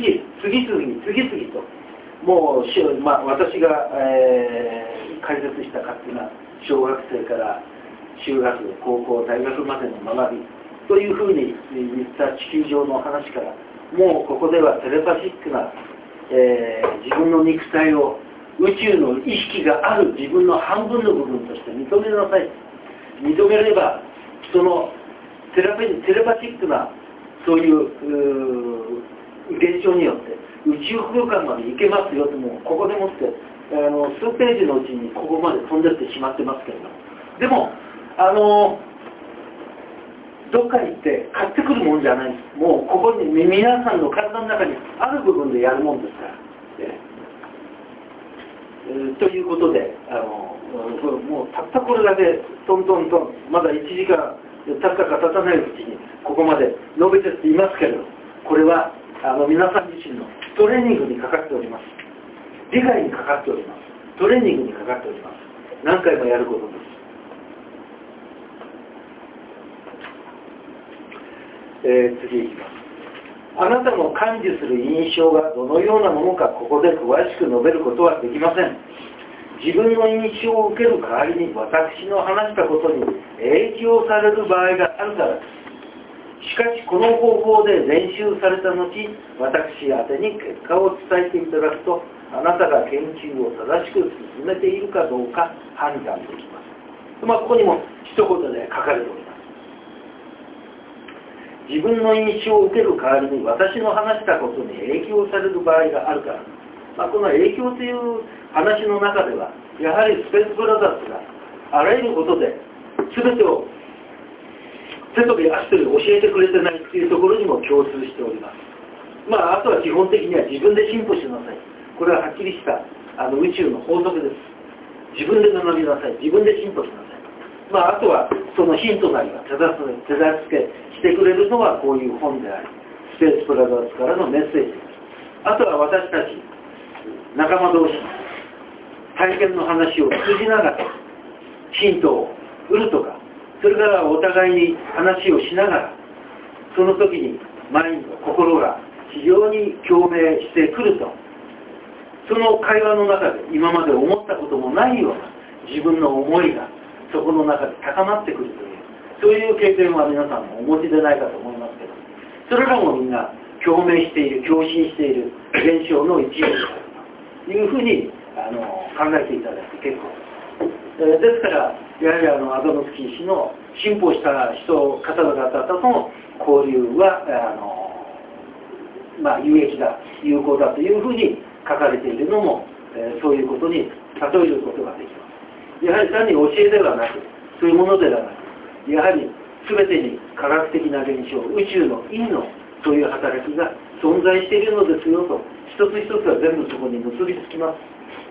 S1: ともう、私が、解説した勝手な小学生から中学、高校、大学までの学びというふうに言った地球上の話からもうここではテレパシックな、自分の肉体を宇宙の意識がある自分の半分の部分として認めなさい。認めればそのテレパシックなそういう現象によって宇宙空間まで行けますよともうここでもって数ページのうちにここまで飛んでってしまってますけれども、でもどっかに行って買ってくるもんじゃないです。もうここに皆さんの体の中にある部分でやるもんですから、ということでもうたったこれだけトントントンまだ1時間経ったか経たないうちにここまで述べてっていますけれど、これは皆さん自身のトレーニングにかかっております。理解にかかっております。トレーニングにかかっております。何回もやることです。次いきます。あなたの感受する印象がどのようなものかここで詳しく述べることはできません。自分の印象を受ける代わりに私の話したことに影響される場合があるからです。しかしこの方法で練習された後、私宛てに結果を伝えていただくと、あなたが研究を正しく進めているかどうか判断できます。ここにも一言で書かれております。自分の印象を受ける代わりに私の話したことに影響される場合があるから、この影響という話の中ではやはりスペースブラザーズがあらゆることで全てを手とび足とび教えてくれてないというところにも共通しております。あとは基本的には自分で進歩しなさい。これははっきりした宇宙の法則です。自分で学びなさい。自分で進歩しなさい。あとはそのヒントなりは手助けしてくれるのはこういう本であり、スペースブラザーズからのメッセージです。あとは私たち仲間同士体験の話を通じながらヒントを得るとか、それからお互いに話をしながら、その時にマインド、心が非常に共鳴してくると、その会話の中で今まで思ったこともないような自分の思いがそこの中で高まってくるという、そういう経験は皆さんもお持ちでないかと思いますけど、それらもみんな共鳴している、共振している現象の一部であるというふうに考えていただいて結構です。ですからやはりアドノスキー氏の進歩した方々との交流は有益だ、有効だというふうに書かれているのも、そういうことに例えることができます。やはり単に教えではなく、そういうものではなく、やはり全てに科学的な現象、宇宙の意味のそういう働きが存在しているのですよと、一つ一つは全部そこに結びつきます。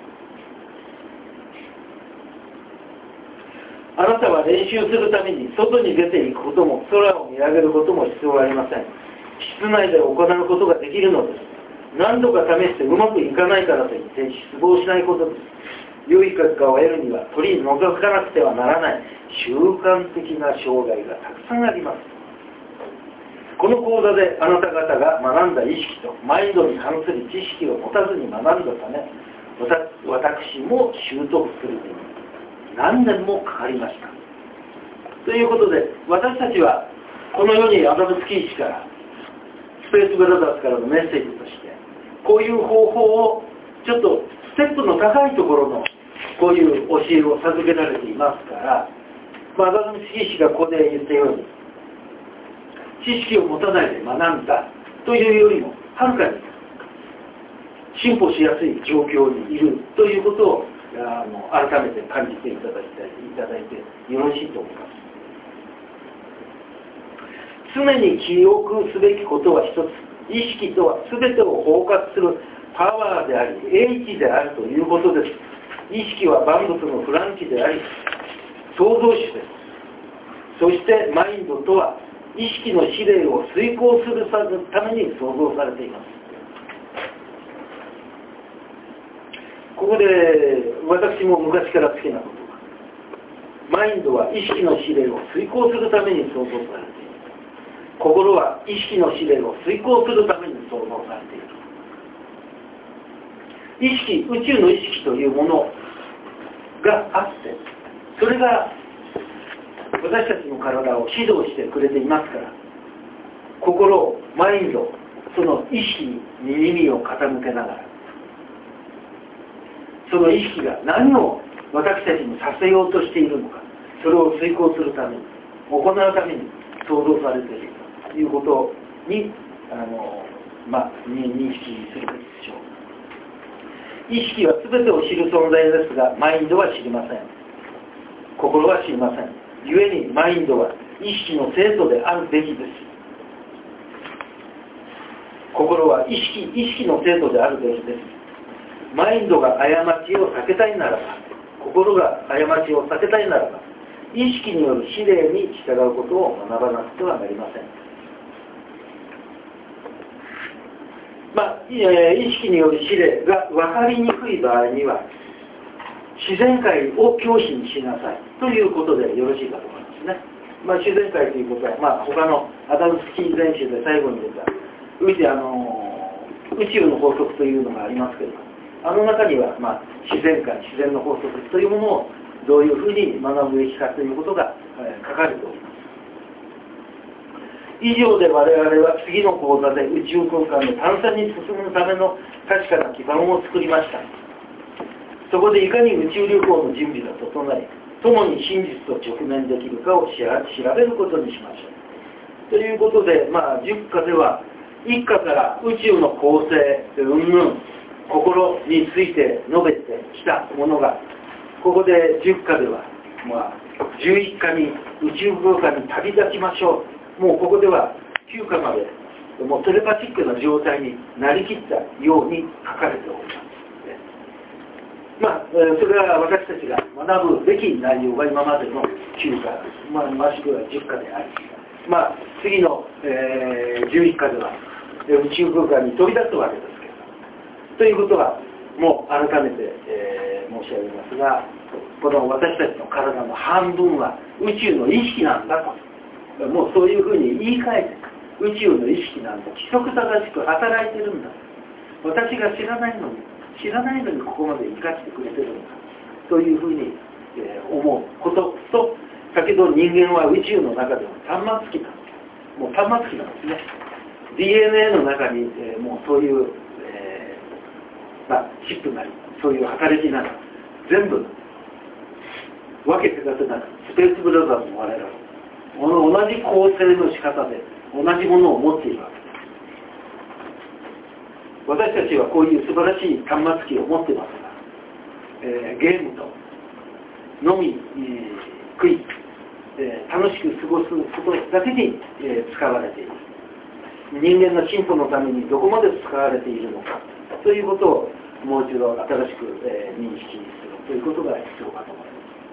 S1: あなたは練習するために外に出ていくことも空を見上げることも必要はありません。室内で行うことができるのです。何度か試してうまくいかないからといって失望しないことです。良い結果を得るには取り除かなくてはならない習慣的な障害がたくさんあります。この講座であなた方が学んだ意識とマインドに関する知識を持たずに学んだため、私も習得するのに何年もかかりました。ということで、私たちはこの世にアダムスキー氏からスペースブラザーズからのメッセージとして、こういう方法をちょっとステップの高いところのこういう教えを授けられていますから、アダムスキー氏がここで言ったように、知識を持たないで学んだというよりもはるかに進歩しやすい状況にいるということを改めて感じていただいてよろしいと思います。常に記憶すべきことは一つ、意識とは全てを包括するパワーであり英知であるということです。意識は万物のフランキであり創造主です。そしてマインドとは意識の指令を遂行するために創造されています。ここで私も昔から好きなことは、マインドは意識の指令を遂行するために創造されている。心は意識の指令を遂行するために創造されている。意識、宇宙の意識というものがあって、それが私たちの体を指導してくれていますから、心、マインド、その意識に耳を傾けながら、その意識が何を私たちにさせようとしているのか、それを遂行するために、行うために創造されているということに認識するべきでしょう。意識は全てを知る存在ですが、マインドは知りません。心は知りません。故にマインドは意識の生徒であるべきです。心は意識の生徒であるべきです。マインドが過ちを避けたいならば、心が過ちを避けたいならば、意識による指令に従うことを学ばなくてはなりません。意識による指令が分かりにくい場合には、自然界を教師にしなさいということでよろしいかと思いますね。自然界ということは、他のアダムスキー全集で最後に出た宇宙の法則というのがありますけれども、あの中には、自然界、自然の法則というものをどういうふうに学ぶべきかということが、書かれております。以上で我々は次の講座で宇宙空間の探査に進むための確かな基盤を作りました。そこでいかに宇宙旅行の準備が整い、共に真実と直面できるかを調べることにしましょう。ということで、10課では一課から宇宙の構成、心について述べてきたものが、ここで10課では、11課に宇宙空間に旅立ちましょう。もうここでは9課までもうテレパチックな状態になりきったように書かれております。それは私たちが学ぶべき内容が今までの9課、もしくは10課であり、次の、11課では宇宙空間に飛び立つわけですけれど、ということはもう改めて、申し上げますが、この私たちの体の半分は宇宙の意識なんだと、もうそういうふうに言い換えて、宇宙の意識なんだ、規則正しく働いてるんだ、私が知らないのにここまで生かしてくれてるんだというふうに、思うことと、先ほど人間は宇宙の中でも端末機なんです。もう端末機なんですね。DNA の中に、もうそういう、チップなりそういう働きながら全部分け隔てなく、スペースブラザーズも我々同じ構成の仕方で同じものを持っているわけです。 私たちはこういう素晴らしい端末機を持ってますが、ゲームと飲み、食い、楽しく過ごすことだけに、使われている。人間の進歩のためにどこまで使われているのかということをもう一度新しく、認識するということが必要かと思い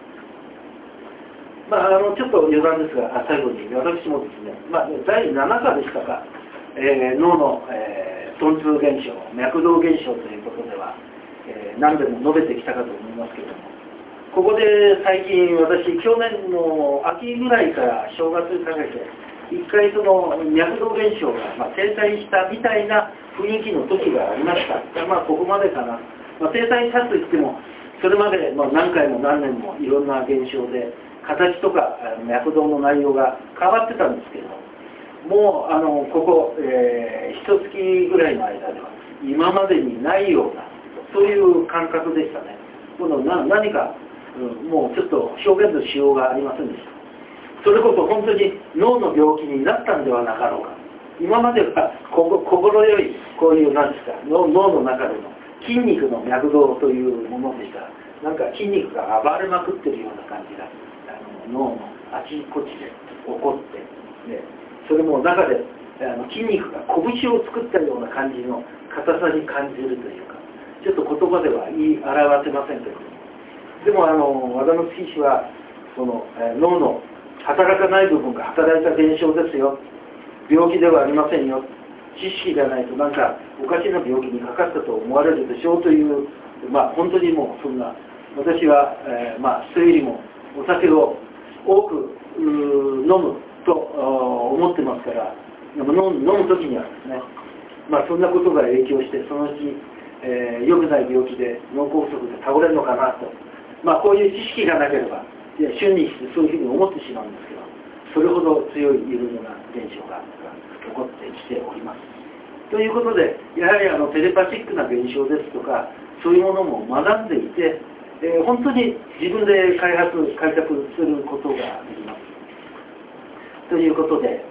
S1: ます。ちょっと余談ですが、最後に私もですね、第7課でしたか、脳の、鈍痛現象、脈動現象ということでは、何でも述べてきたかと思いますけれども、ここで最近私、去年の秋ぐらいから正月にかけて、一回その脈動現象が、停滞したみたいな雰囲気の時がありました。ここまでかな。停滞したといっても、それまで何回も何年もいろんな現象で、形とか脈動の内容が変わってたんですけどもうここ、一月ぐらいの間では今までにないようなそういう感覚でしたね。何か、もうちょっと表現のしようがありませんでした。それこそ本当に脳の病気になったんではなかろうか。今までは心よいこういう何ですか脳の中での筋肉の脈動というものでしたらなんか筋肉が暴れまくってるような感じが脳のあちこちで起こって、ね、それも中で筋肉が拳を作ったような感じの硬さに感じるというかちょっと言葉では言い表せませんけどでも和田の月氏はその、脳の働かない部分が働いた現象ですよ病気ではありませんよ知識がないとなんかおかしな病気にかかったと思われるでしょうという本当にもうそんな私は、それよりもお酒を多く飲むと思ってますから飲む時にはですねそんなことが影響してそのうち、良くない病気で脳梗塞で倒れるのかなとこういう知識がなければ瞬にしてそういうふうに思ってしまうんですけどそれほど強いいろいろな現象が起こってきております。ということでやはりテレパシックな現象ですとかそういうものも学んでいて本当に自分で開拓することができます。ということで、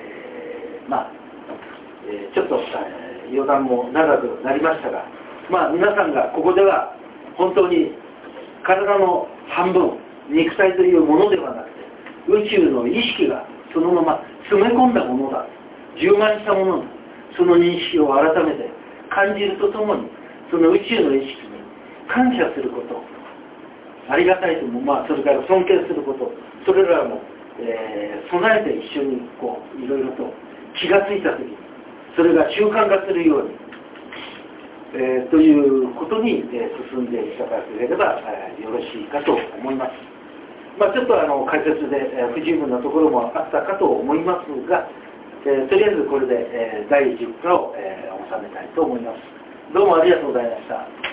S1: ちょっと余談も長くなりましたが、皆さんがここでは本当に体の半分、肉体というものではなくて、宇宙の意識がそのまま詰め込んだものだ、充満したものだ、その認識を改めて感じるとともに、その宇宙の意識に感謝すること、ありがたいとも、それから尊敬すること、それらも、備えて一緒にいろいろと気がついたときに、それが習慣化するように、ということに、進んでいただければ、よろしいかと思います。ちょっと解説で、不十分なところもあったかと思いますが、とりあえずこれで、第10課を、収めたいと思います。どうもありがとうございました。